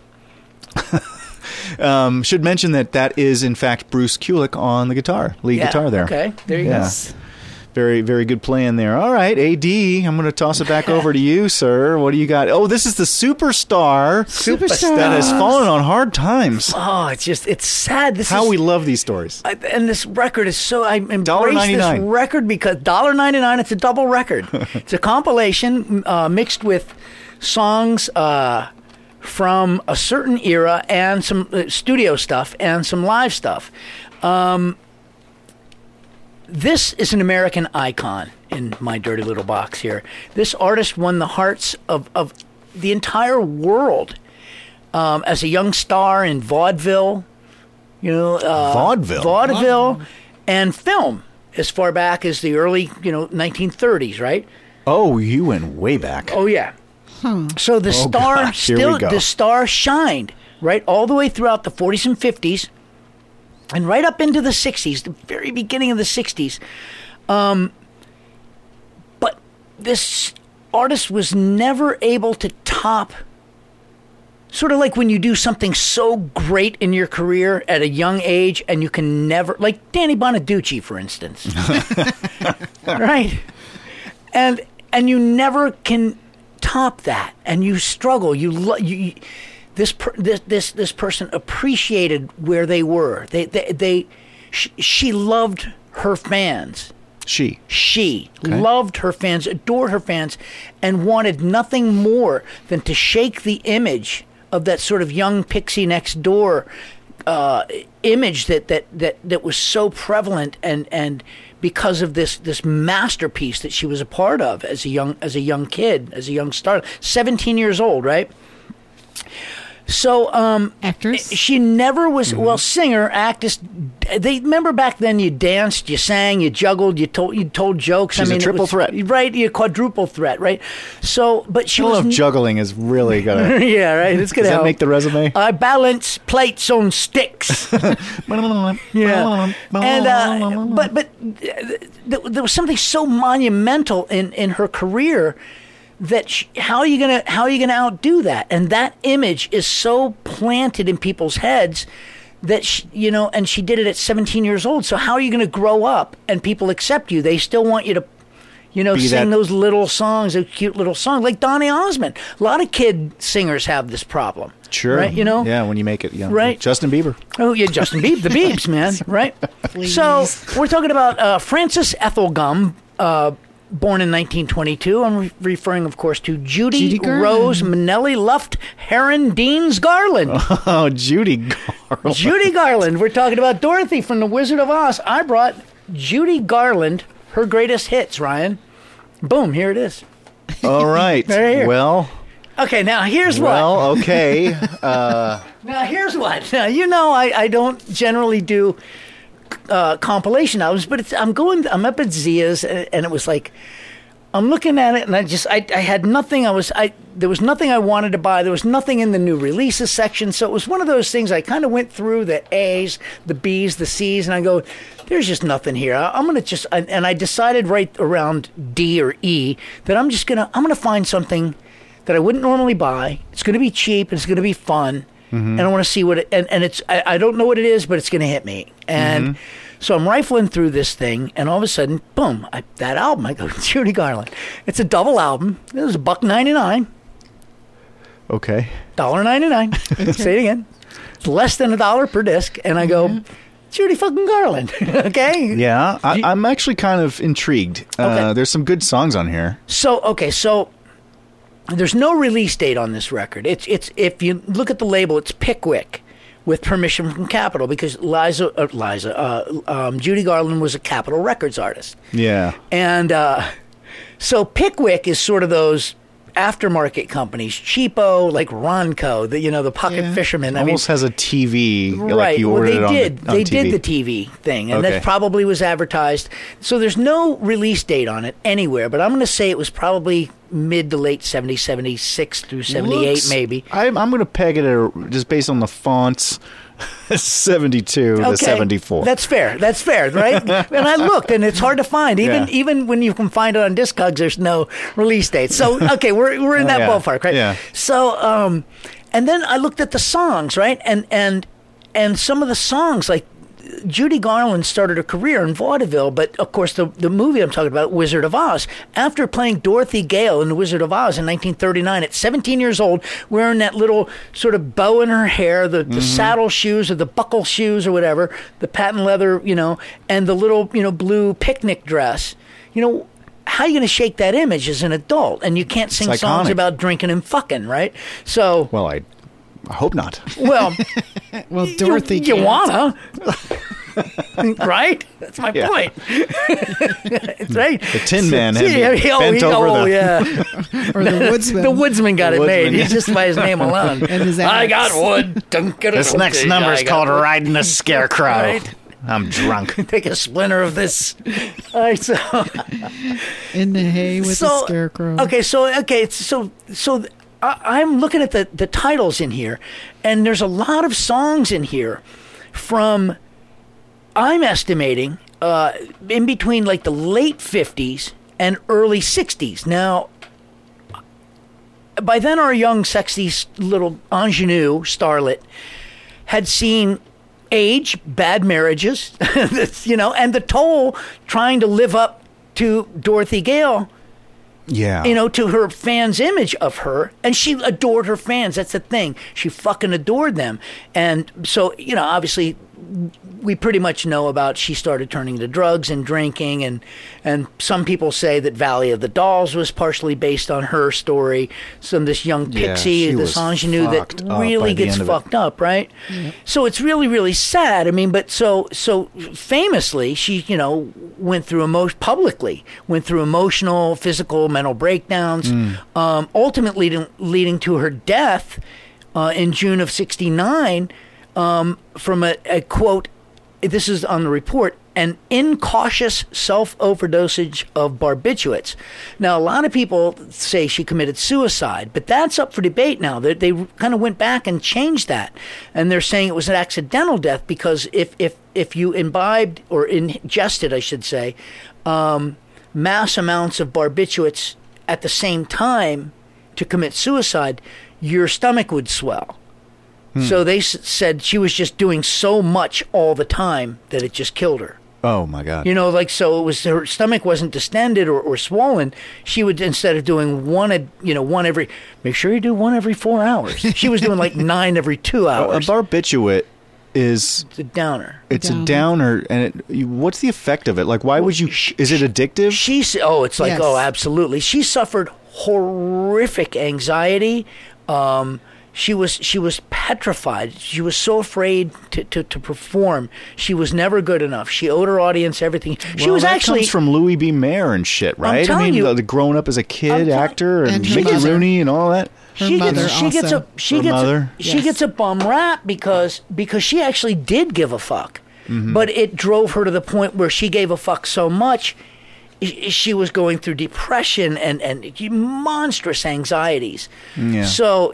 Should mention that is, in fact, Bruce Kulick on the guitar, lead guitar there. Okay, there you Yeah. go. Very, very good playing there. All right, AD, I'm going to toss it back over to you, sir. What do you got? Oh, this is the superstar that has fallen on hard times. Oh, it's sad. This How is, we love these stories. and this record is so I embrace this $1.99. record because $1.99. It's a double record. It's a compilation mixed with songs from a certain era and some studio stuff and some live stuff. This is an American icon in my dirty little box here. This artist won the hearts of the entire world as a young star in vaudeville, vaudeville and film as far back as the early 1930s, right? Oh, you went way back. Oh yeah. So the star gosh, here we go. the star shined right all the way throughout the 40s and 50s. And right up into the 60s, the very beginning of the 60s. But this artist was never able to top, sort of like when you do something so great in your career at a young age and you can never, like Danny Bonaducci, for instance. Right? And you never can top that. And you struggle. This person appreciated where they were. She loved her fans. She loved her fans, adored her fans, and wanted nothing more than to shake the image of that sort of young pixie next door image that was so prevalent and because of this masterpiece that she was a part of as a young kid, as a young star, 17 years old, right? So, actress. She never was singer, actress. They remember back then. You danced, you sang, you juggled, you told jokes. She's a triple threat, right? You quadruple threat, right? So, but she was juggling is really gonna. Yeah, right. It's gonna Does that help. make the resume? I balance plates on sticks. Yeah, and but there was something so monumental in her career. That how are you gonna outdo that? And that image is so planted in people's heads that and she did it at 17 years old. So how are you gonna grow up and people accept you? They still want you to, sing those little songs, those cute little songs like Donny Osmond. A lot of kid singers have this problem. Sure. Right, you know? Yeah, when you make it. Yeah. Right. Justin Bieber. Oh, yeah, Justin Bieber. The Biebs, man. Right? Please. So we're talking about Frances Ethelgum, born in 1922. I'm referring, of course, to Judy Garland. Rose Manelli Luft Heron Deans Garland. Oh, Judy Garland. Judy Garland. We're talking about Dorothy from The Wizard of Oz. I brought Judy Garland, her greatest hits, Ryan. Boom, here it is. All right. Right here. Well, Okay, now here's what. okay. Now here's what. Now, you know, I don't generally do compilation albums, but I'm up at Zia's, and it was like, I'm looking at it, and I had nothing. There was nothing I wanted to buy. There was nothing in the new releases section. So it was one of those things. I kind of went through the A's, the B's, the C's, and I go, there's just nothing here. I'm gonna and I decided right around D or E that I'm gonna find something that I wouldn't normally buy. It's gonna be cheap. It's gonna be fun, and I want to see what it. And it's I don't know what it is, but it's gonna hit me. And so I'm rifling through this thing, and all of a sudden, boom! That album. I go, Judy Garland. It's a double album. It was $1.99. Okay. $1.99. Say it again. It's less than $1 per disc, and I go, Judy fucking Garland. Okay. Yeah, I'm actually kind of intrigued. Okay. There's some good songs on here. So there's no release date on this record. It's if you look at the label, it's Pickwick, with permission from Capitol, because Judy Garland was a Capitol Records artist. Yeah. And so Pickwick is sort of those aftermarket companies, cheapo, like Ronco, the pocket fisherman. Almost has a TV. Right. Like you ordered They on TV. did the TV thing, and Okay. that probably was advertised. So there's no release date on it anywhere, but I'm going to say it was probably mid to late 70s, 76 through 78, Looks- maybe. I'm going to peg it at just based on the fonts, 72 to 74. That's fair, right? And I looked, and it's hard to find. Even when you can find it on Discogs, there's no release date. So, okay, we're in that ballpark, right? Yeah. So, and then I looked at the songs, right? And some of the songs, like Judy Garland started her career in vaudeville, but of course the movie I'm talking about, Wizard of Oz, after playing Dorothy Gale in The Wizard of Oz in 1939 at 17 years old, wearing that little sort of bow in her hair, the saddle shoes or the buckle shoes or whatever, the patent leather, and the little, blue picnic dress, how are you going to shake that image as an adult? And you can't sing songs iconic. about drinking and fucking, right? So, Well, I hope not. well, Well, Dorothy. you can't. wanna, right? That's my point. It's right. The Tin Man had me bent over the... yeah. Or the Woodsman. The Woodsman got it Woodsman, made. yeah. He's just by his name alone. And his I axe. got wood. This next number is called Riding the Scarecrow. Right. I'm drunk. Take a splinter of this. All right, so In the hay with the scarecrow. Okay, so I'm looking at the titles in here, and there's a lot of songs in here from, I'm estimating, in between like the late 50s and early 60s. Now, by then our young, sexy little ingenue starlet had seen age, bad marriages, and the toll trying to live up to Dorothy Gale, Yeah. to her fans' image of her. And she adored her fans. That's the thing. She fucking adored them. And so, obviously, we pretty much know about she started turning to drugs and drinking. And some people say that Valley of the Dolls was partially based on her story. This young Yeah, pixie, she this was ingenue that fucked up really by the gets end of it. fucked up, right? So it's really, really sad. I mean, but so famously, she, went through emotional, physical, mental breakdowns, ultimately leading to her death in June of '69 from a quote. This is on the report. An incautious self-overdosage of barbiturates. Now, a lot of people say she committed suicide, but that's up for debate now. They kind of went back and changed that, and they're saying it was an accidental death because if you imbibed or ingested, I should say, mass amounts of barbiturates at the same time to commit suicide, your stomach would swell. So they said she was just doing so much all the time that it just killed her. Oh my God. You know, like, so it was, her stomach wasn't distended or swollen. She would, instead of doing one every, make sure you do one every 4 hours. She was doing like 9 every 2 hours. A barbiturate is It's a downer. It's a downer, and what's the effect of it? Like, why would you? Is it addictive? It's like, Yes. oh, absolutely. She suffered horrific anxiety. She was petrified. She was so afraid to perform. She was never good enough. She owed her audience everything. She was that actually comes from Louis B. Mayer and shit, right? telling you- the growing up as a kid actor and And her Mickey mother. Rooney and all that. Her mother also. She gets a bum rap because she actually did give a fuck, but it drove her to the point where she gave a fuck so much, she was going through depression and monstrous anxieties. Yeah. So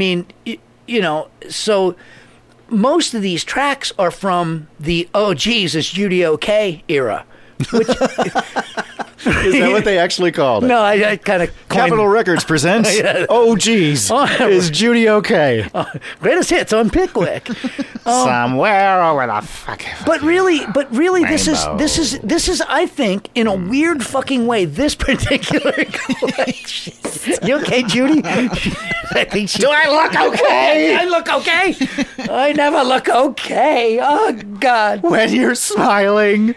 so most of these tracks are from the "Oh geez, it's Judy OK" era. Which, Is that what they actually called it? no, I kind of Capitol Records presents. Yeah. Oh, geez, is Judy okay? greatest hits on Pickwick. Somewhere over the fucking. But really, this is, I think, in a weird fucking way, this particular collection. You okay, Judy? I think she. Do I look okay? I look okay. I never look okay. Oh God. When you're smiling,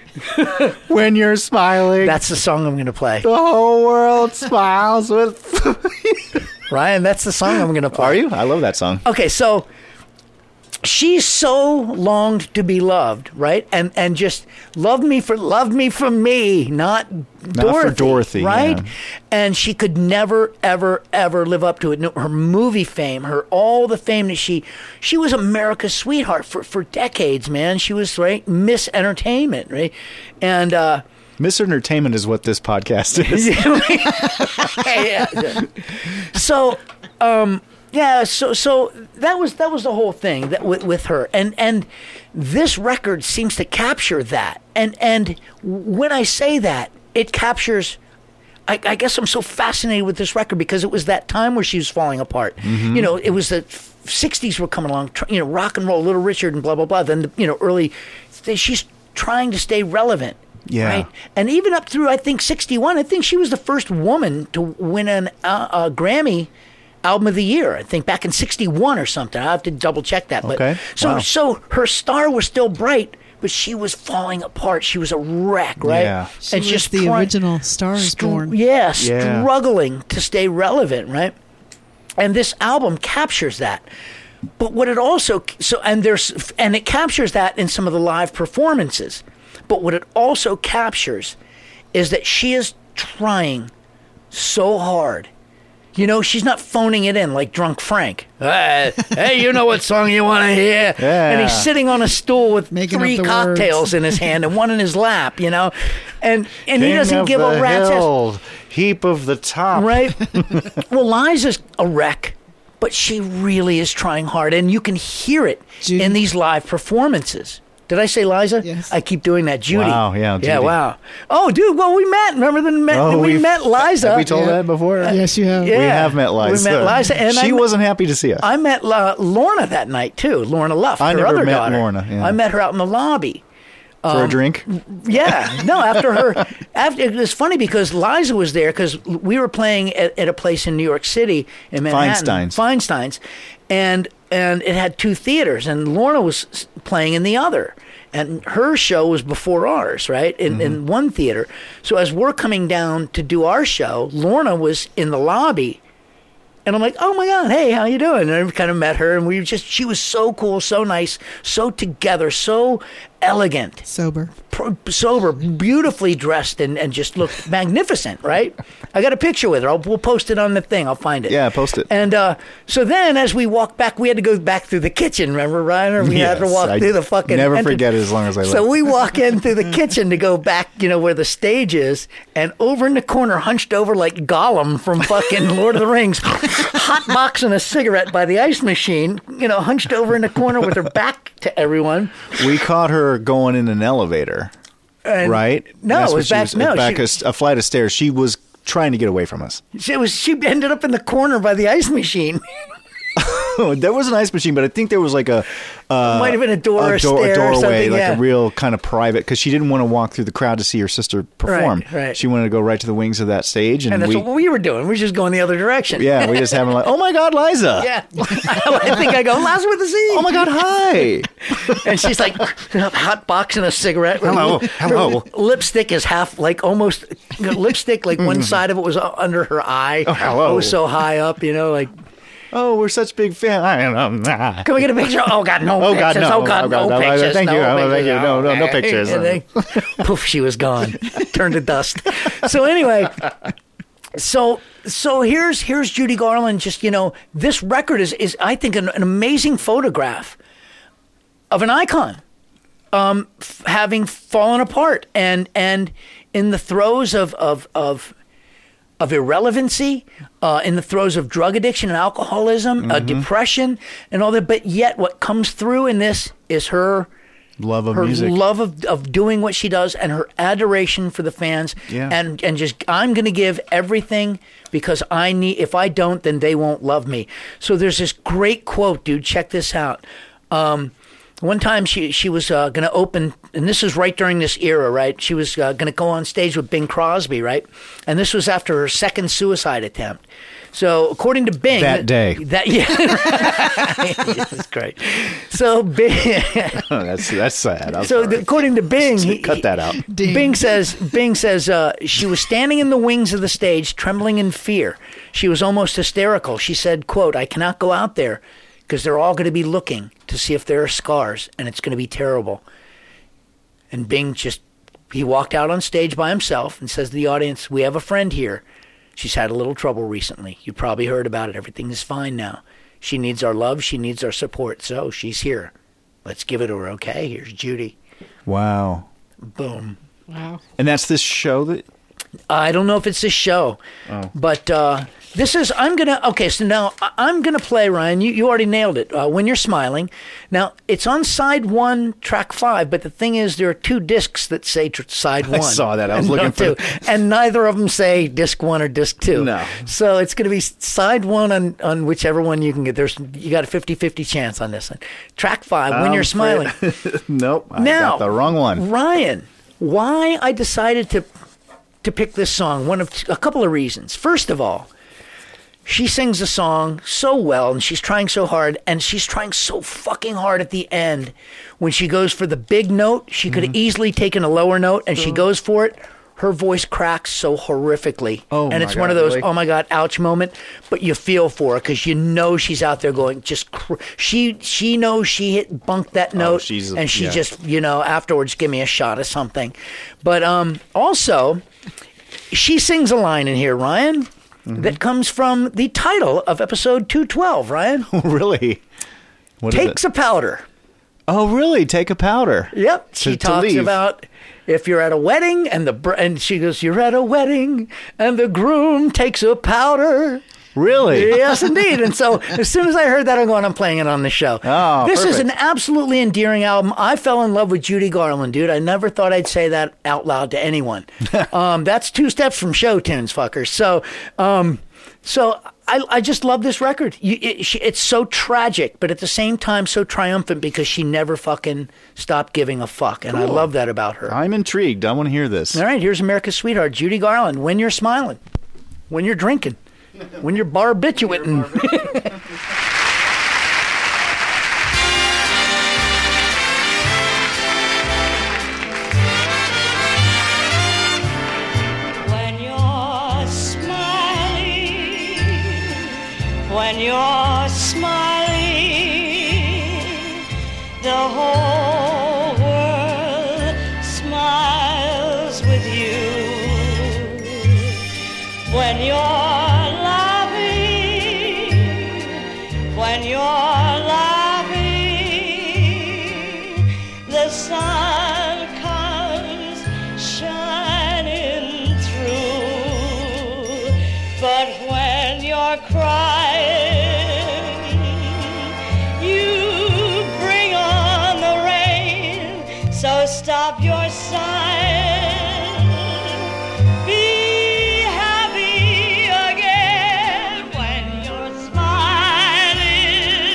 That's the song I'm going to play. the whole world smiles with. Ryan, that's the song I'm going to play. Are you? I love that song. Okay, so she so longed to be loved, right? And just love me for me, not Dorothy, for Dorothy, right? yeah. And she could never, ever, ever live up to it. No, her movie fame, all the fame that she was America's sweetheart for decades, man. She was, right, Miss Entertainment, right? And Miss Entertainment is what this podcast is. yeah. So that was the whole thing that with her, and this record seems to capture that. And when I say that, it captures. I guess I'm so fascinated with this record because it was that time where she was falling apart. Mm-hmm. You know, it was the 60s were coming along. Rock and roll, Little Richard, and blah blah blah. Then early, she's trying to stay relevant. Yeah. Right? And even up through, I think, 61, I think she was the first woman to win a Grammy Album of the Year. I think back in 61 or something. I have to double check that. But, Okay. Wow. So her star was still bright, but she was falling apart. She was a wreck, right? Yeah. She was the original Star is Born. Yeah, Yeah. struggling to stay relevant, right? And this album captures that. But what it also and it captures that in some of the live performances. But what it also captures is that she is trying so hard. She's not phoning it in like Drunk Frank. Hey, you know what song you want to hear? Yeah. And he's sitting on a stool with Making 3 up the cocktails in his hand and one in his lap, and he King doesn't of give the a rat's ass. hill, heap of the top. Right? Well, Liza's a wreck, but she really is trying hard, and you can hear it Judy. in these live performances. Did I say Liza? Yes. I keep doing that. Judy. Wow, yeah, Yeah, Judy. wow. Oh, dude, well, we met. Remember we met Liza. Have we told Yeah. that before? Yes, you have. Yeah. We have met Liza. We met Liza, and she wasn't happy to see us. I met Lorna that night, too. Lorna Luft, I her never other met daughter. Lorna, yeah. I met her out in the lobby. for a drink. Yeah, no. After it was funny because Liza was there because we were playing at a place in New York City in Manhattan, Feinstein's, and it had 2 theaters, and Lorna was playing in the other, and her show was before ours, right, in one theater. So as we're coming down to do our show, Lorna was in the lobby. And I'm like, oh my God, hey, how you doing? And I kind of met her, and she was so cool, so nice, so together, so elegant. Sober, Beautifully dressed, and just looked magnificent, right? I got a picture with her. We'll post it on the thing. I'll find it. Yeah, post it. And so then as we walked back, we had to go back through the kitchen, remember, Ryan? Or we had to walk through the fucking never entrance. forget it as long as I live. So we walk in through the kitchen to go back, where the stage is, and over in the corner, hunched over like Gollum from fucking Lord of the Rings, hot boxing a cigarette by the ice machine, hunched over in the corner with her back to everyone. We caught her going in an elevator, And right? No, That's it what was she back. No, back a flight of stairs. She was trying to get away from us. she ended up in the corner by the ice machine. There was an ice machine, but I think there was like a might have been a door or a stair or doorway, something, like yeah. a real kind of private, because she didn't want to walk through the crowd to see her sister perform. Right. She wanted to go right to the wings of that stage, and that's what we were doing. We were just going the other direction. Yeah, we just having like, oh my God, Liza. Yeah. I think I go, Liza with the Z. Oh my God, hi. And she's like hot boxing a cigarette. Hello. Her lipstick is half, like almost lipstick, like one side of it was under her eye. Oh, hello. It was so high up, like. Oh, we're such big fans. I don't know. Can we get a picture? Oh God, no Oh, pictures. God, no. Oh God, Oh, God, no no. pictures. Thank you. No Oh, thank pictures. you. No pictures. And then, poof, she was gone. Turned to dust. So anyway, so here's Judy Garland. Just this record is I think an amazing photograph of an icon, having fallen apart and in the throes of irrelevancy, in the throes of drug addiction and alcoholism, depression, and all that. But yet, what comes through in this is her love of her music, love of doing what she does, and her adoration for the fans. Yeah. And just I'm going to give everything because I need. If I don't, then they won't love me. So there's this great quote, dude. Check this out. One time she was going to open, and this is right during this era, right? She was going to go on stage with Bing Crosby, right? And this was after her second suicide attempt. So according to Bing, That day. That's great. So Bing, that's sad. According to Bing, cut that out. Bing says she was standing in the wings of the stage, trembling in fear. She was almost hysterical. She said, "quote I cannot go out there because they're all going to be looking to see if there are scars, and it's going to be terrible." And Bing he walked out on stage by himself and says to the audience, "We have a friend here. She's had a little trouble recently. You probably heard about it. Everything is fine now. She needs our love. She needs our support. So she's here. Let's give it to her, okay? Here's Judy." Wow. Boom. Wow. And that's this show that... I don't know if it's this show, but this is, so now I'm going to play, Ryan, you already nailed it, When You're Smiling. Now, it's on side 1, track 5, but the thing is there are 2 discs that say side 1. I saw that. I was looking for... And neither of them say disc 1 or disc 2. No. So it's going to be side 1 on whichever one you can get. You got a 50-50 chance on this one. Track 5, When You're Smiling. Nope, I got the wrong one. Ryan, why I decided to pick this song, a couple of reasons. First of all, she sings the song so well, and she's trying so hard, and she's trying so fucking hard at the end. When she goes for the big note, she could have easily taken a lower note, and she goes for it. Her voice cracks so horrifically. And it's one of those, oh my God, ouch moment. But you feel for her because she's out there going, she knows she bunked that note. And she just, afterwards give me a shot of something. But also, she sings a line in here, Ryan, that comes from the title of episode 212, Ryan. Really? Takes a powder. Oh, really? Take a powder. Yep. She talks about if you're at a wedding and she goes, you're at a wedding and the groom takes a powder. Really? Yes, indeed. And so as soon as I heard that, I'm playing it on the show. Oh, this perfect. is an absolutely endearing album. I fell in love with Judy Garland, dude. I never thought I'd say that out loud to anyone. That's 2 steps from show tunes, fuckers. So I just love this record. It's so tragic, but at the same time so triumphant because she never fucking stopped giving a fuck. And I love that about her. I'm intrigued. I want to hear this. All right, here's America's Sweetheart, Judy Garland. When You're Smiling. When you're drinking. When you're barbiturating. When you're smiling, the whole world smiles with you. When you're laughing, the sun comes shining through. But when you're crying, so stop your sighing, be happy again. When you're smiling,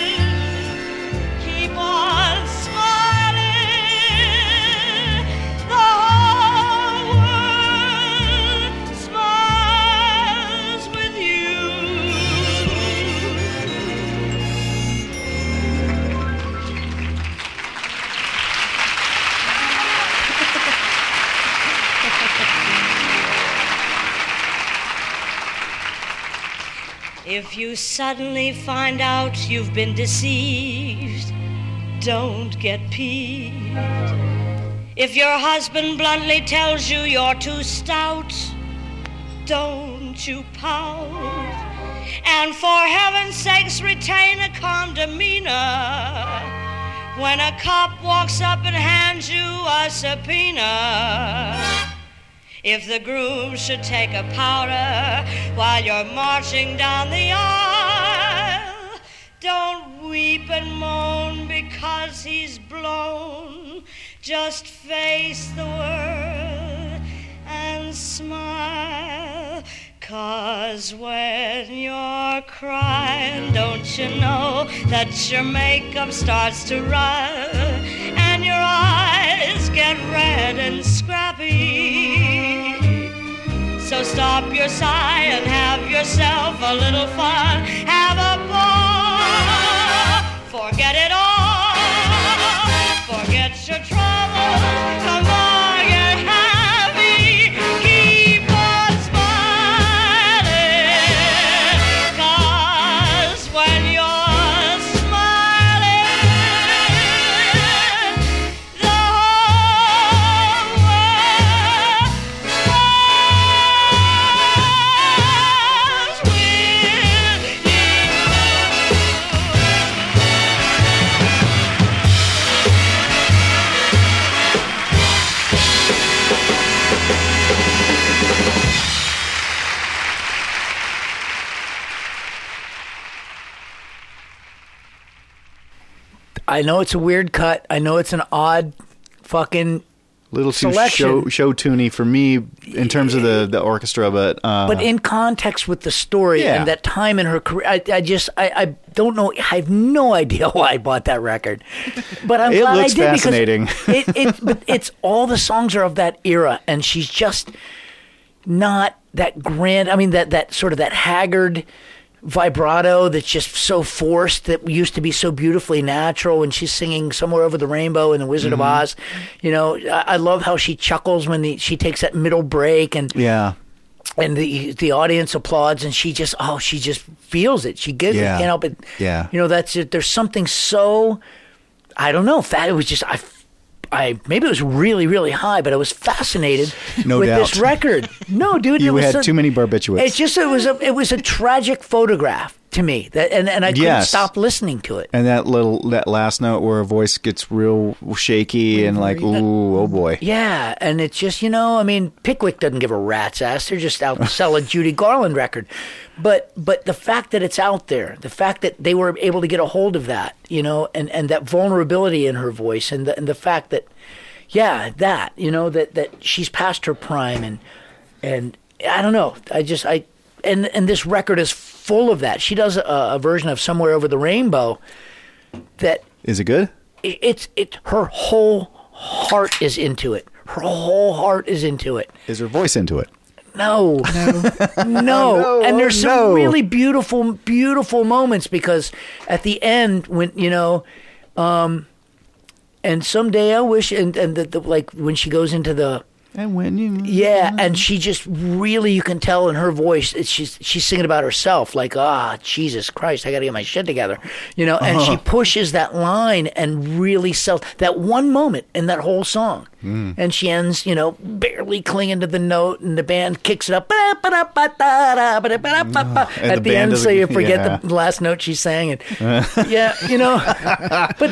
If you suddenly find out you've been deceived, don't get peeved. If your husband bluntly tells you you're too stout, don't you pout. And for heaven's sakes, retain a calm demeanor when a cop walks up and hands you a subpoena. If the groom should take a powder while you're marching down the aisle, don't weep and moan because he's blown. Just face the world and smile. 'Cause when you're crying, don't you know that your makeup starts to run and your eyes get red and scrappy? So stop your sigh and have yourself a little fun. Have a ball. Forget it all. Forget your troubles. Come on, get happy. Keep on smiling. 'Cause when you're smiling, the whole world smiles with you. I know it's a weird cut. I know it's an odd fucking Little too selection. show tuney for me in terms of the orchestra, but in context with the story Yeah. and that time in her career, I don't know. I have no idea why I bought that record, but I'm It glad looks I did fascinating. because but it's all the songs are of that era, and she's just not that grand. I mean, that sort of that haggard vibrato that's just so forced that used to be so beautifully natural when she's singing Somewhere Over the Rainbow in The Wizard of Oz. You know, I love how she chuckles when she takes that middle break and yeah. and the audience applauds and she just feels it. She gets Yeah. it, can't help it. Yeah. You know, that's it. There's something so, I don't know, it was just, I maybe it was really, really high, but I was fascinated No with doubt. this record. No, dude, You it was had too many barbiturates. It's just it was a tragic photograph to me that, and I couldn't Yes. stop listening to it. And that last note where her voice gets real shaky and like, ooh, oh boy. Yeah, and it's just, you know, I mean, Pickwick doesn't give a rat's ass. They're just out to sell a Judy Garland record. But the fact that it's out there, the fact that they were able to get a hold of that, you know, and that vulnerability in her voice and the fact that, yeah, that, you know, that she's past her prime and I don't know. And this record is full of that. She does a version of Somewhere Over the Rainbow that Is it good? her whole heart is into it. Her whole heart is into it. Is her voice into it? No. No. And there's some really beautiful, beautiful moments because at the end when, you know, and someday I wish, and the like when she goes into the, And when you and she just really, you can tell in her voice, she's singing about herself, like, Jesus Christ, I got to get my shit together, you know, and she pushes that line and really sells that one moment in that whole song. And she ends, you know, barely clinging to the note, and the band kicks it up at the end, so you forget the last note she sang. And yeah, you know, but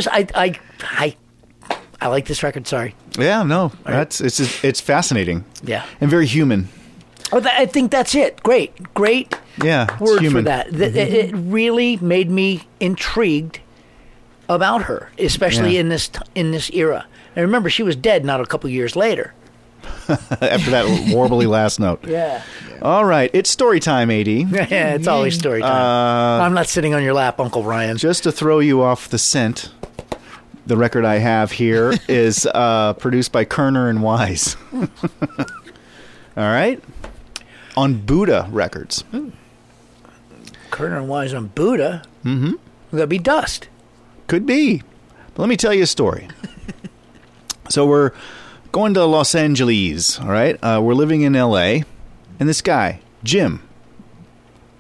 I like this record. Sorry. Yeah, no, it's fascinating. Yeah, and very human. Oh, I think that's it. Great. Yeah, it's word human. for that. It really made me intrigued about her, especially in this era. And remember, she was dead not a couple years later. After that warbly last note. Yeah. All right, it's story time, AD. Yeah, it's always story time. I'm not sitting on your lap, Uncle Ryan. Just to throw you off the scent, the record I have here is produced by Kerner and Wise. All right? On Buddha Records. Kerner and Wise on Buddha? Mm-hmm. That'd be Dust. Could be. But let me tell you a story. So we're going to Los Angeles, all right? We're living in L.A., and this guy, Jim,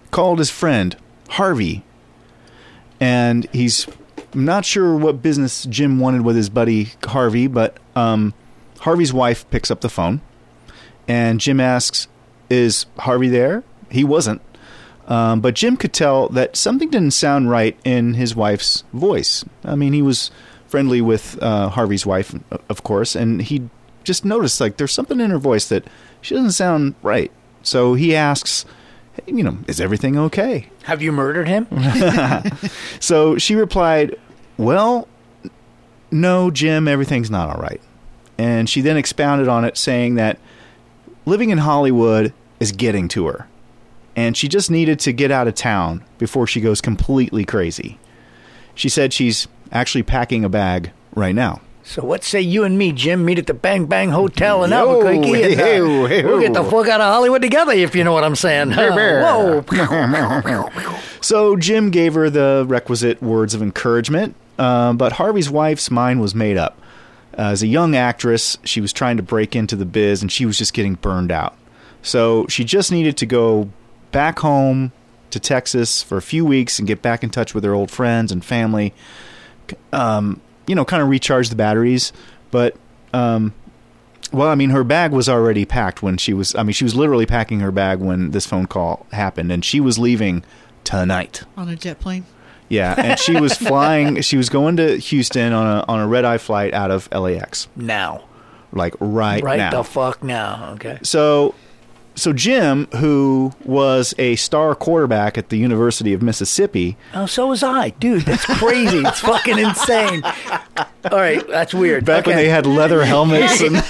called his friend, Harvey. And he's not sure what business Jim wanted with his buddy Harvey, but Harvey's wife picks up the phone. And Jim asks, is Harvey there? He wasn't. But Jim could tell that something didn't sound right in his wife's voice. I mean, he was friendly with Harvey's wife, of course, and he just noticed, like, there's something in her voice that she doesn't sound right. So he asks, hey, you know, is everything okay? Have you murdered him? So she replied, well, no, Jim, everything's not all right. And she then expounded on it, saying that living in Hollywood is getting to her. And she just needed to get out of town before she goes completely crazy. She said she's actually packing a bag right now. So what say you and me, Jim, meet at the Bang Bang Hotel in Albuquerque? And, we'll get the fuck out of Hollywood together, if you know what I'm saying. Whoa. So Jim gave her the requisite words of encouragement, but Harvey's wife's mind was made up. As a young actress, she was trying to break into the biz, and she was just getting burned out. So she just needed to go back home to Texas for a few weeks and get back in touch with her old friends and family, you know, kind of recharge the batteries. But, well, I mean, her bag was already packed when she was literally packing her bag when this phone call happened, and she was leaving tonight. On a jet plane? Yeah, and she was flying, she was going to Houston on a red-eye flight out of LAX. Now. Like right now. Right the fuck now, okay. So Jim, who was a star quarterback at the University of Mississippi... Oh, so was I. Dude, that's crazy. It's fucking insane. All right, that's weird. Back when they had leather helmets. And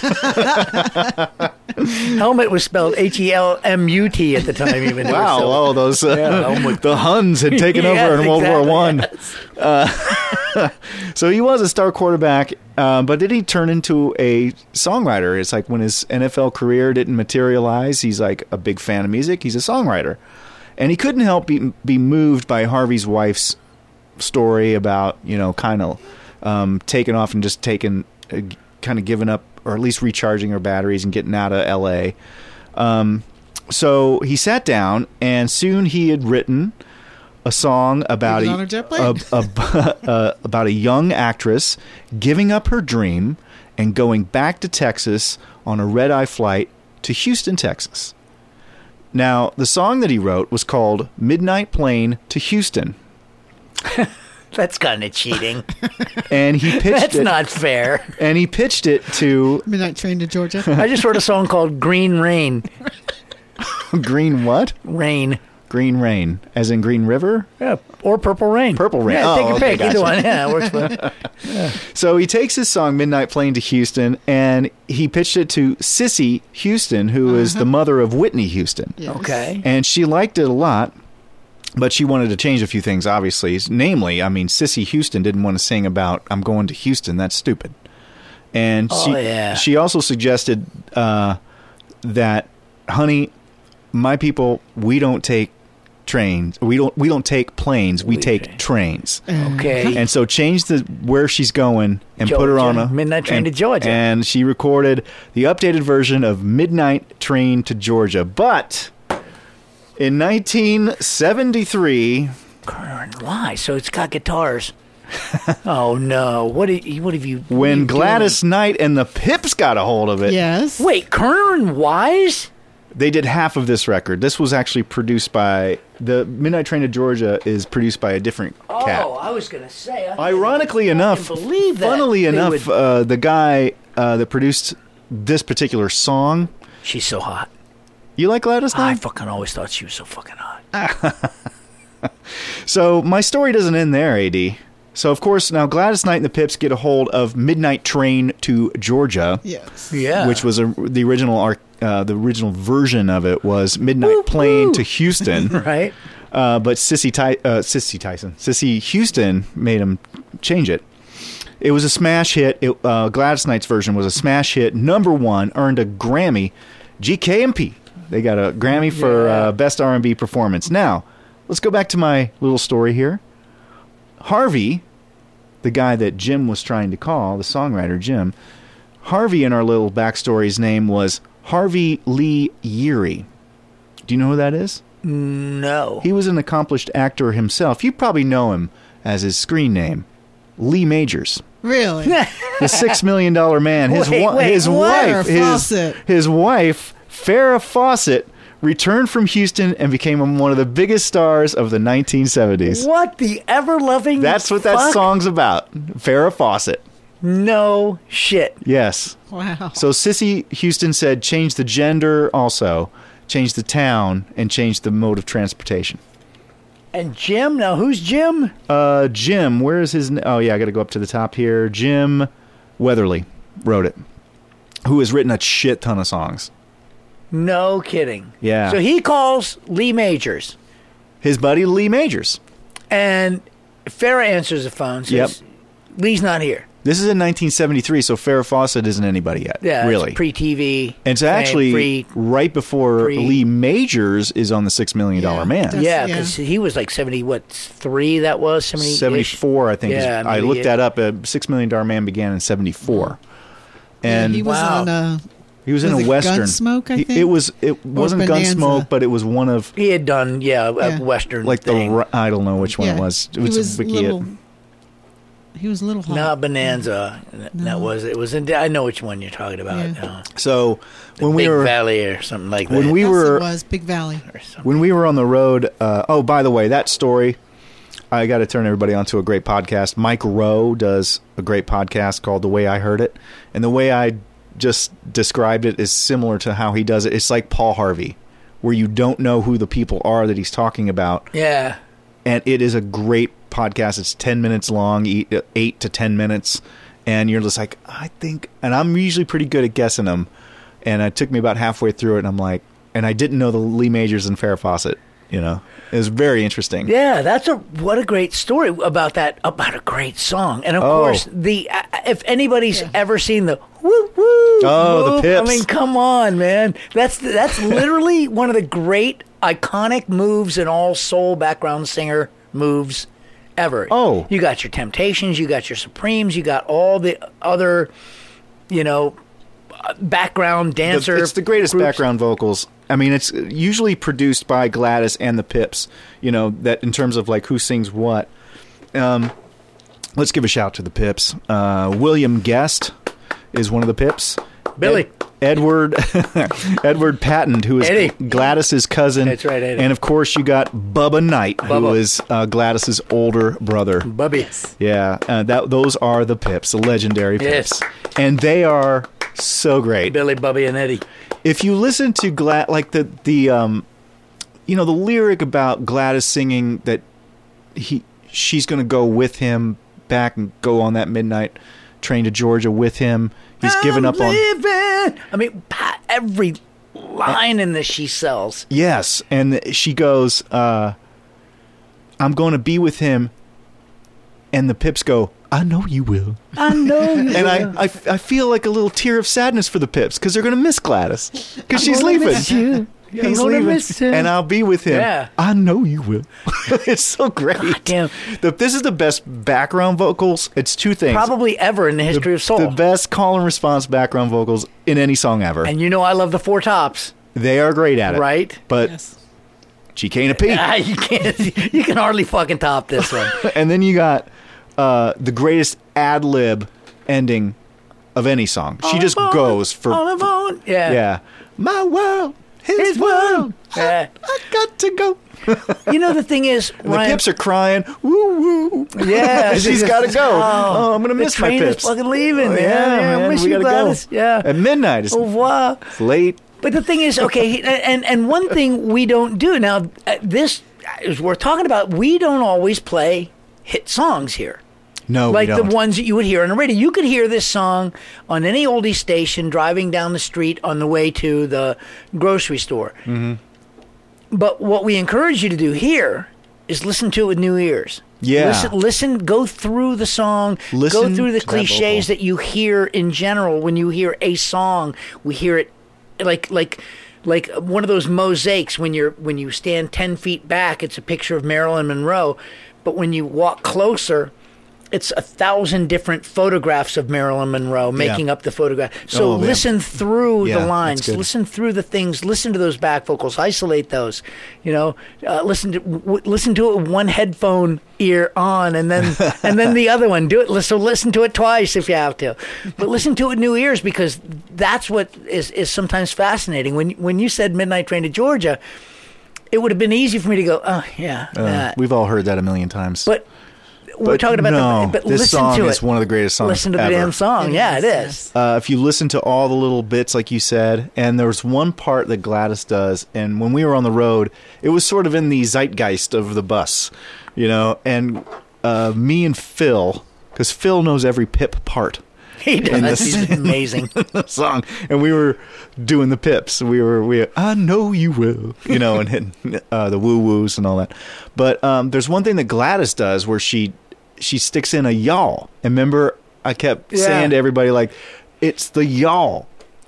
Helmet was spelled Helmut at the time. Even. Wow, oh, those the Huns had taken over in World War I. So he was a star quarterback, but did he turn into a songwriter? It's like when his NFL career didn't materialize, he's like a big fan of music. He's a songwriter. And he couldn't help be moved by Harvey's wife's story about, you know, kind of taking off and just kind of giving up, or at least recharging her batteries and getting out of L.A. So he sat down, and soon he had written a song about about a young actress giving up her dream and going back to Texas on a red-eye flight to Houston, Texas. Now, the song that he wrote was called Midnight Plane to Houston. That's kind of cheating. And he pitched That's not fair. And he pitched it to... Midnight Train to Georgia. I just wrote a song called Green Rain. Green what? Rain. Green Rain. As in Green River? Yeah, or Purple Rain. Purple Rain. Yeah, take your pick. Gotcha. Either one. Yeah, it works for yeah. So he takes his song Midnight Plane to Houston, and he pitched it to Sissy Houston, who is the mother of Whitney Houston. Yes. Okay. And she liked it a lot, but she wanted to change a few things, obviously. Namely, I mean, Sissy Houston didn't want to sing about, I'm going to Houston. That's stupid. And she also suggested that, honey, my people, we don't take trains. We don't take planes. We take trains. Okay. And so change where she's going and Georgia. Put her on a Midnight Train to Georgia. And she recorded the updated version of Midnight Train to Georgia. But in 1973, why? So it's got guitars. Oh no! What have you? When Gladys Knight and the Pips got a hold of it. Yes. Wait, Kerner and Wise? They did half of this record. This was actually produced by the Midnight Train to Georgia is produced by a different cat. Oh, I was gonna say. Ironically enough, funnily enough, the guy that produced this particular song. She's so hot. You like Gladys Knight? I fucking always thought she was so fucking hot. So my story doesn't end there, AD. So, of course, now Gladys Knight and the Pips get a hold of Midnight Train to Georgia. Yes. Yeah. Which was the original version of it was Midnight Plane to Houston. Right. But Sissy Houston made him change it. It was a smash hit. Gladys Knight's version was a smash hit. #1, earned a Grammy. GKMP. They got a Grammy for Best R&B Performance. Now, let's go back to my little story here. Harvey, the guy that Jim was trying to call, the songwriter Jim, Harvey in our little backstory's name was Harvey Lee Yeary. Do you know who that is? No. He was an accomplished actor himself. You probably know him as his screen name, Lee Majors. Really? The $6 Million Man. His Wait, wife, Fawcett. his wife, Farrah Fawcett, returned from Houston and became one of the biggest stars of the 1970s. What the ever-loving That's what fuck? that song's about. Farrah Fawcett. No shit. Yes. Wow. So Sissy Houston said change the gender also, change the town, and change the mode of transportation. And Jim? Now, who's Jim? Jim, where is his... Oh, yeah, I got to go up to the top here. Jim Weatherly wrote it, who has written a shit ton of songs. No kidding. Yeah. So he calls Lee Majors. His buddy Lee Majors. And Farrah answers the phone, says, Lee's not here. This is in 1973, so Farrah Fawcett isn't anybody yet. Yeah, really. It's pre-TV. And it's actually right before Lee Majors is on the $6 Million Man. Yeah, because he was like 3 that was? 74, I think. Yeah, I looked that up. $6 Million Man began in 74. And he was on he was in a Western. Gunsmoke, I think? It wasn't Bonanza. Gunsmoke, but it was one of... He had done, a Western like thing. I don't know which one it was. It was a big hit. He was a little hot. Not Bonanza. No. It was. I know which one you're talking about. Yeah. So when Big we were Valley or something like that. when we Yes, were it was Big Valley. when we were on the road. Oh, by the way, that story. I got to turn everybody onto a great podcast. Mike Rowe does a great podcast called The Way I Heard It, and the way I just described it is similar to how he does it. It's like Paul Harvey, where you don't know who the people are that he's talking about. Yeah. And it is a great podcast. It's 10 minutes long, 8 to 10 minutes. And you're just like, I think, and I'm usually pretty good at guessing them. And it took me about halfway through it, and I'm like, and I didn't know the Lee Majors and Farrah Fawcett, you know. It was very interesting. Yeah, what a great story about a great song. And of course, if anybody's ever seen the woo woo, the Pips. I mean, come on, man. That's literally one of the great iconic moves in all soul background singer moves ever. Oh. You got your Temptations, you got your Supremes, you got all the other, background dancer. It's the greatest groups. background vocals. I mean, it's usually produced by Gladys and the Pips, that in terms of like who sings what. Let's give a shout to the Pips. William Guest is one of the Pips. Billy. Edward Patton, who is Eddie. Gladys's cousin. That's right, Eddie. And of course, you got Bubba Knight, who is Gladys's older brother. Bubby. Yeah, those are the Pips, the legendary Pips. Yes. And they are so great. Billy, Bubby, and Eddie. If you listen to the lyric about Gladys singing that she's going to go with him back and go on that midnight train to Georgia with him. He's given up on. I mean, every line in this she sells. Yes, and she goes, "I'm going to be with him," and the Pips go, "I know you will." I know you and will. I feel like a little tear of sadness for the Pips because they're going to miss Gladys because she's leaving. Miss you. He's I'm gonna leaving, miss him. and I'll be with him. Yeah. I know you will. It's so great. God damn. This is the best background vocals. It's two things. Probably ever in the history of soul. The best call and response background vocals in any song ever. And I love the Four Tops. They are great at it. Right? But she can't a pee. You can't. You can hardly fucking top this one. And then you got the greatest ad lib ending of any song. She just goes for. All of on. Yeah. Yeah. My world. His world. Yeah. I got to go. The thing is, And the Pips are crying. Woo woo. Yeah, she's got to go. Oh, I'm gonna miss my train Pips. is fucking leaving, Oh, man. yeah, I miss we you, gotta Gladys. go. Yeah. At midnight. It's Au revoir. late. But the thing is, okay, and one thing we don't do now, this is we're talking about. We don't always play hit songs here. No, like we don't. the ones that you would hear on the radio. You could hear this song on any oldie station driving down the street on the way to the grocery store. Mm-hmm. But what we encourage you to do here is listen to it with new ears. Yeah. Listen, go through the song, Listen go through the to that cliches vocal. that you hear in general when you hear a song. We hear it like one of those mosaics when you stand 10 feet back, it's a picture of Marilyn Monroe, but when you walk closer, it's 1,000 different photographs of Marilyn Monroe making up the photograph. So listen through the lines, listen through the things, listen to those back vocals, isolate those. Listen to it with one headphone ear on, and then the other one. Do it. So listen to it twice if you have to, but listen to it with new ears, because that's what is sometimes fascinating. When you said Midnight Train to Georgia, it would have been easy for me to go, oh yeah. We've all heard that a million times. But we're talking about but this listen song to is one of the greatest songs Listen to the ever. damn song. It is. If you listen to all the little bits, like you said, and there's one part that Gladys does, and when we were on the road, it was sort of in the zeitgeist of the bus, and me and Phil, because Phil knows every Pip part. He does. He's amazing. Song, and we were doing the Pips. We I know you will, and hitting the woo woos and all that. But there's one thing that Gladys does where she sticks in a y'all. And remember, I kept saying to everybody, like, it's the y'all.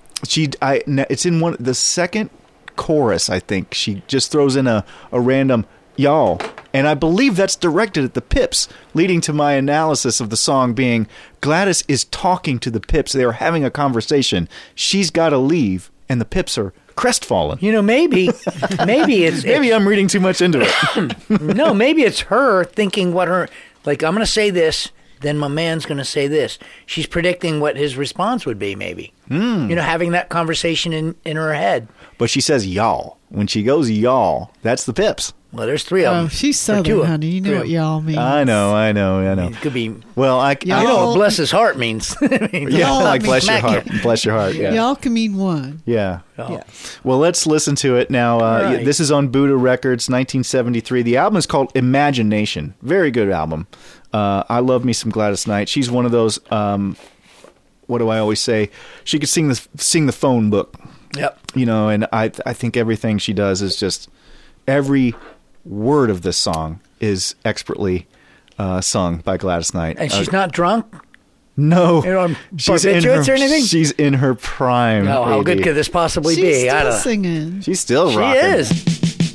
It's in the second chorus, I think. She just throws in a random y'all. And I believe that's directed at the Pips, leading to my analysis of the song being Gladys is talking to the Pips. They are having a conversation. She's got to leave, and the Pips are crestfallen. Maybe it's... Maybe I'm reading too much into it. No, maybe it's her thinking what her... Like, I'm going to say this, then my man's going to say this. She's predicting what his response would be, maybe. Having that conversation in her head. But she says y'all. When she goes y'all, that's the Pips. Well, there's 3 of them. Oh, she's Southern, honey. You know what y'all mean. I know. It could be... Well, you know what bless his heart means. Like bless your heart. Bless your heart, yeah. Y'all can mean one. Yeah. Oh. Yeah. Well, let's listen to it now. Right. This is on Buddha Records, 1973. The album is called Imagination. Very good album. I love me some Gladys Knight. She's one of those... what do I always say? She could sing the phone book. Yep. And I think everything she does is just... Every word of this song is expertly sung by Gladys Knight. And she's not drunk? No. She's barbiturates or anything? She's in her prime. Oh, how good could this possibly be? She's still singing. She's still rocking. She is.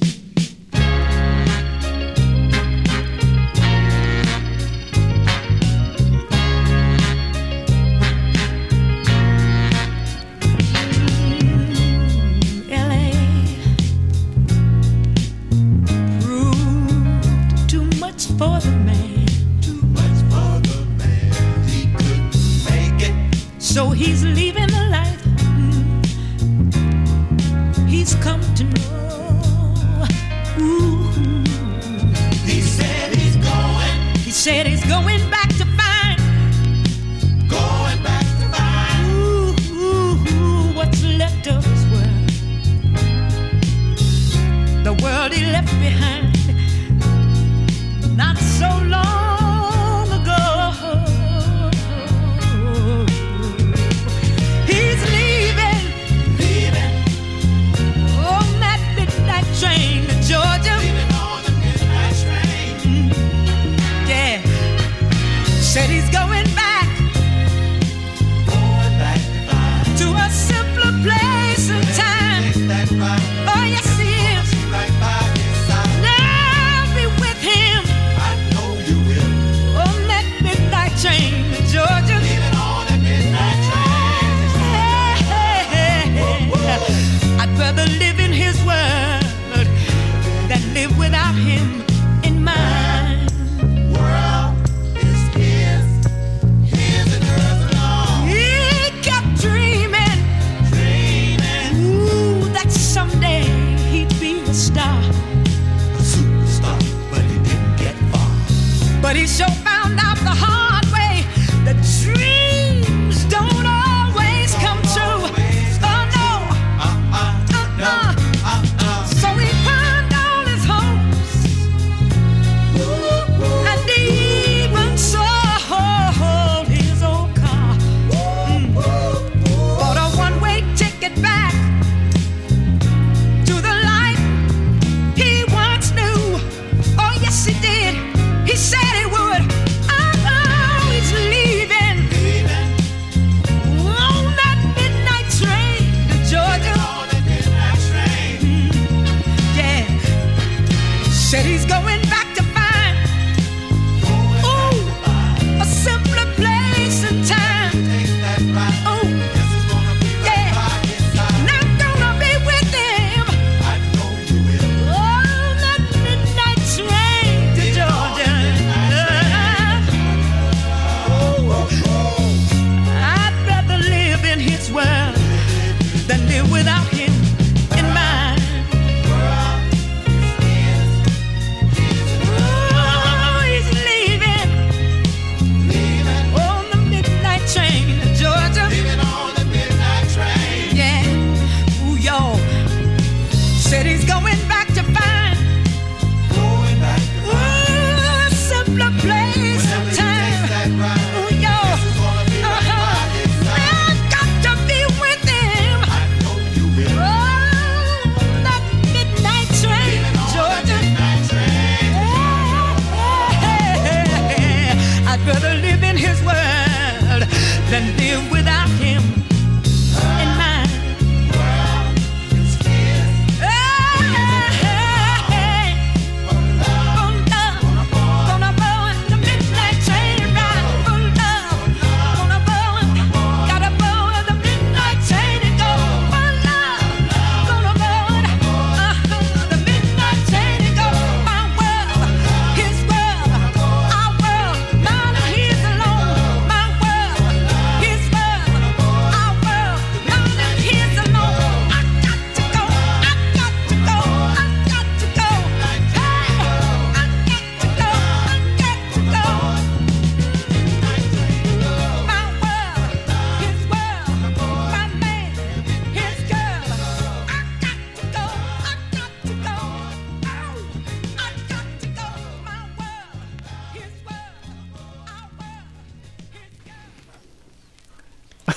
For the man, too much for the man, he couldn't make it. So he's leaving the life he's come to know. Ooh. He said he's going. He said he's going back to find. Going back to find. Ooh, what's left of his world. The world he left behind. Not so long ago. He's leaving on that midnight train to Georgia. Leaving on the midnight train. Yeah. Said he's going back to a simpler place and time. Oh, yes, he is. Now be with him. Train to Georgia. Leaving on that midnight train. I'd rather live in his world than live without him in mine. World is his and hers alone. He kept dreaming, ooh, that someday he'd be a star, a superstar, but he didn't get far. But he sure found out the hard way. The dreams don't always come true. Oh no.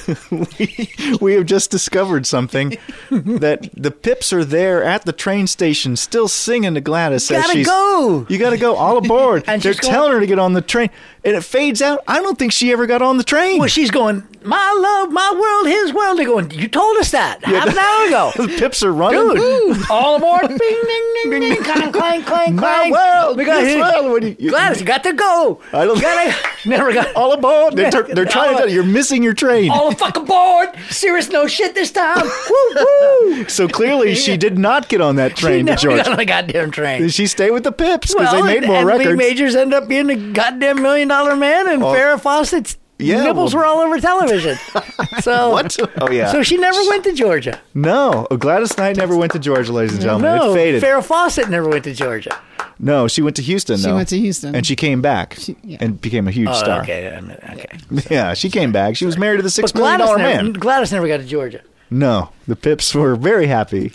we have just discovered something, that the Pips are there at the train station still singing to Gladys. Gotta go. You gotta go, all aboard. And They're she's going- telling her to get on the train, and it fades out. I don't think she ever got on the train. Well, she's going, my love, my world, his world. They're going, you told us that half an hour ago. The Pips are running. Dude, all aboard. Bing, ding, ding, ding. Clang, clang, clang, My clang. world, We got his here. world. What do you- Gladys, you got to go. I don't- You gotta, never got All aboard. They're trying to tell you, you're missing your train. all the fuck aboard. Serious no shit this time. Woo, woo. So clearly she did not get on that She train to never Georgia. got on the goddamn train. Did she stay with the Pips? Because Well, they made more and Lee records. Majors ended up being a goddamn $1 million man, and Farrah Fawcett's Yeah, nipples well- were all over television. So What? Oh, yeah. So she never went to Georgia. No, Gladys Knight never went to Georgia, ladies and gentlemen. No, It faded. Farrah Fawcett never went to Georgia. No, she went to Houston, She though. went to Houston. And she came back and became a huge star. Okay. Yeah, she came back. She was married to the $6 But million man. Gladys never got to Georgia. No, the Pips were very happy.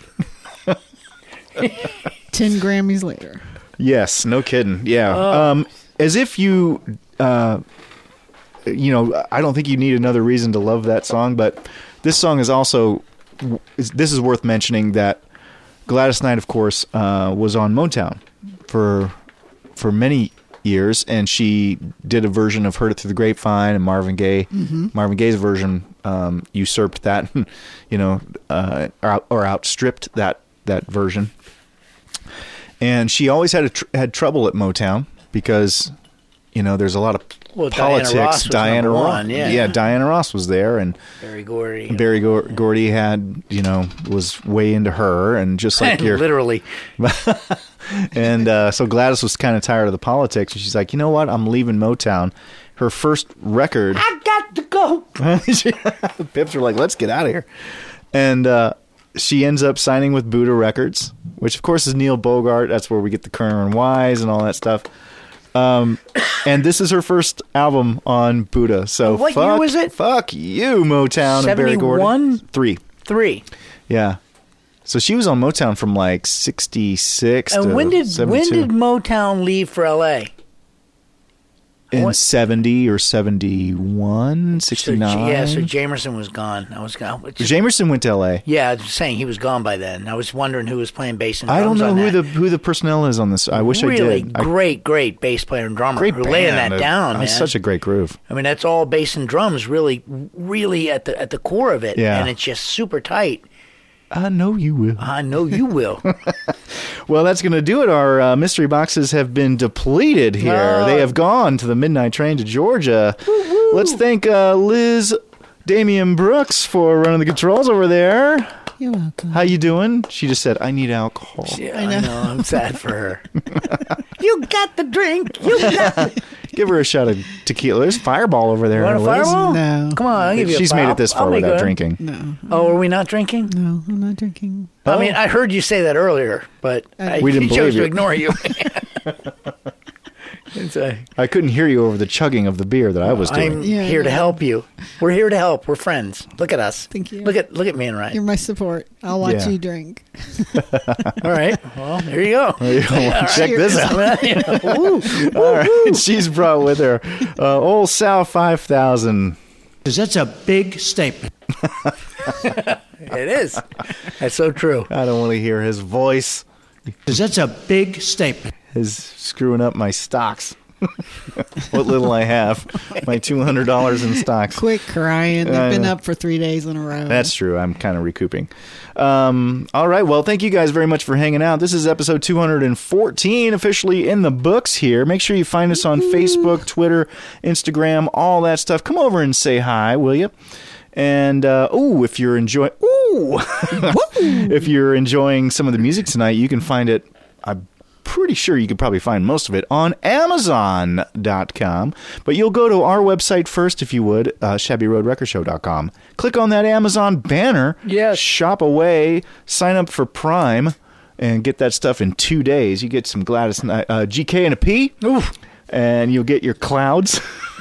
10 Grammys later. Yes, no kidding. Yeah. As if you, I don't think you need another reason to love that song, but this song is also, this is worth mentioning that Gladys Knight, of course, was on Motown for many years, and she did a version of Heard It Through the Grapevine, and Marvin Gaye. Mm-hmm. Marvin Gaye's version usurped that, or outstripped that version. And she always had trouble at Motown because, there's a lot of politics. Diana Ross was number one, yeah. Diana Ross was there, and Barry Gordy. Barry Gordy had, was way into her, and just like your literally. And so Gladys was kind of tired of the politics, and she's like, you know what? I'm leaving Motown. Her first record. I got to go. The Pips were like, let's get out of here. And she ends up signing with Buddha Records, which of course is Neil Bogart. That's where we get the Kerner and Wise and all that stuff. And this is her first album on Buddha. So what year was it? Fuck you, Motown and Barry Gordy. 3. Yeah. So she was on Motown from like 66 And to when did 72. Motown leave for L.A.? In 70 or 71, 69? So Jamerson was gone. Jamerson went to L.A. Yeah, I was saying he was gone by then. I was wondering who was playing bass and drums. I don't know on who the personnel is on this. I wish I did. Really great bass player and drummer. Great who laying band. that down, man. It's such a great groove. I mean, that's all bass and drums, really at the core of it. Yeah. And it's just super tight. I know you will. I know you will. Well, that's going to do it. Our mystery boxes have been depleted here. Oh. They have gone to the midnight train to Georgia. Woo-woo. Let's thank Liz Damian Brooks for running the controls over there. You're welcome. How you doing? She just said, I need alcohol. Yeah, I know. I'm sad for her. You got the drink. You got Give her a shot of tequila. There's Fireball over there. You want a Liz. Fireball? No. Come on, I'll give you She's a made I'll- it this I'll far make without it. drinking. No. Oh, are we not drinking? No, I'm not drinking. I mean, I heard you say that earlier, but We didn't chose believe to you. ignore you. It's I couldn't hear you over the chugging of the beer that I was doing. I'm Yeah, here to no. help you. We're here to help. We're friends. Look at us. Thank you. Look at me and Ryan. You're my support. I'll watch Yeah. you drink. All right. Well, there you go. There you go. Check this out. Woo. All right. She's brought with her Old Sal 5000. Because that's a big statement. It is. That's so true. I don't want to hear his voice. Because that's a big statement. His screwing up my stocks. What little I have. My $200 in stocks. Quit crying. They've been up for 3 days in a row. That's true. I'm kind of recouping. All right. Well, thank you guys very much for hanging out. This is episode 214, officially in the books here. Make sure you find us on Facebook, Twitter, Instagram, all that stuff. Come over and say hi, will you? And if you're enjoying, if you're enjoying some of the music tonight, you can find it. I'm pretty sure you could probably find most of it on Amazon.com. But you'll go to our website first, if you would, ShabbyRoadRecordShow.com. Click on that Amazon banner. Yes. Shop away. Sign up for Prime and get that stuff in 2 days. You get some Gladys, GK and a P. Oof. And you'll get your clouds.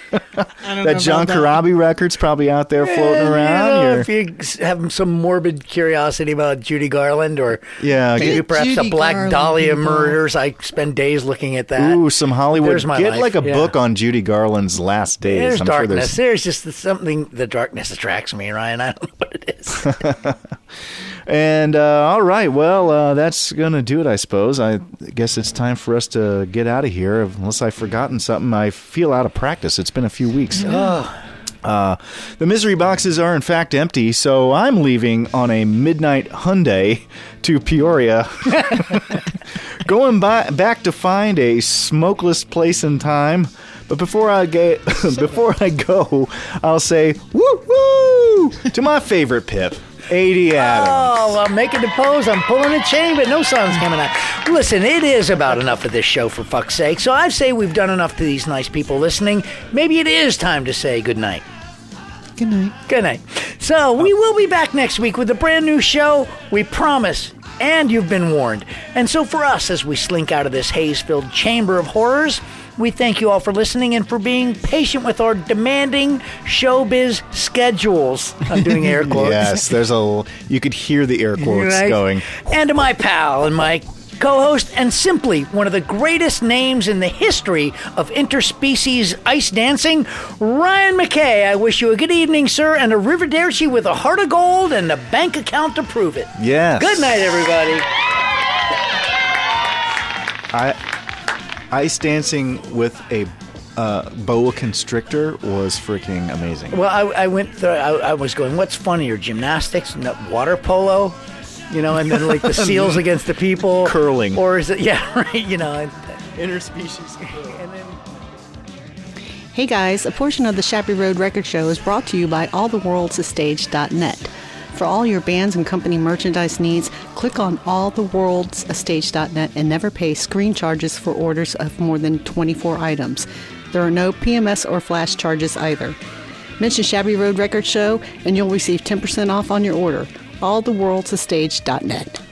That John Corabi record's probably out there floating around. If you have some morbid curiosity about Judy Garland or maybe perhaps the Black Dahlia murders, I spend days looking at that. Ooh, some Hollywood. There's my Get life. like a book on Judy Garland's last days. There's I'm darkness. Sure there's just something. The darkness attracts me, Ryan. I don't know what it is. And all right, well, that's going to do it, I suppose. I guess it's time for us to get out of here. Unless I've forgotten something, I feel out of practice. It's been a few weeks. The mystery boxes are, in fact, empty, so I'm leaving on a midnight Hyundai to Peoria. Going back to find a smokeless place and time. But before I go, I'll say, woo-woo, to my favorite Pip. 80 Adams. Oh, I'm making the pose. I'm pulling a chain, but no song's coming out. Listen, it is about enough of this show, for fuck's sake. So I say we've done enough to these nice people listening. Maybe it is time to say goodnight. Good night. Good night. So we will be back next week with a brand new show. We promise. And you've been warned. And so for us, as we slink out of this haze-filled chamber of horrors, we thank you all for listening and for being patient with our demanding showbiz schedules. I'm doing air quotes. Yes, you could hear the air quotes going. And to my pal and my co-host, and simply one of the greatest names in the history of interspecies ice dancing, Ryan McKay. I wish you a good evening, sir, and a Riverdairy with a heart of gold and a bank account to prove it. Yes. Good night, everybody. Ice dancing with a boa constrictor was freaking amazing. Well, I went through, I was going, what's funnier, gymnastics, water polo, and then like the seals against the people. Curling. Or is it, right, interspecies. Hey guys, a portion of the Shabby Road Record Show is brought to you by alltheworldsastage.net. For all your bands and company merchandise needs, click on alltheworldsastage.net and never pay screen charges for orders of more than 24 items. There are no PMS or flash charges either. Mention Shabby Road Record Show and you'll receive 10% off on your order. alltheworldsastage.net.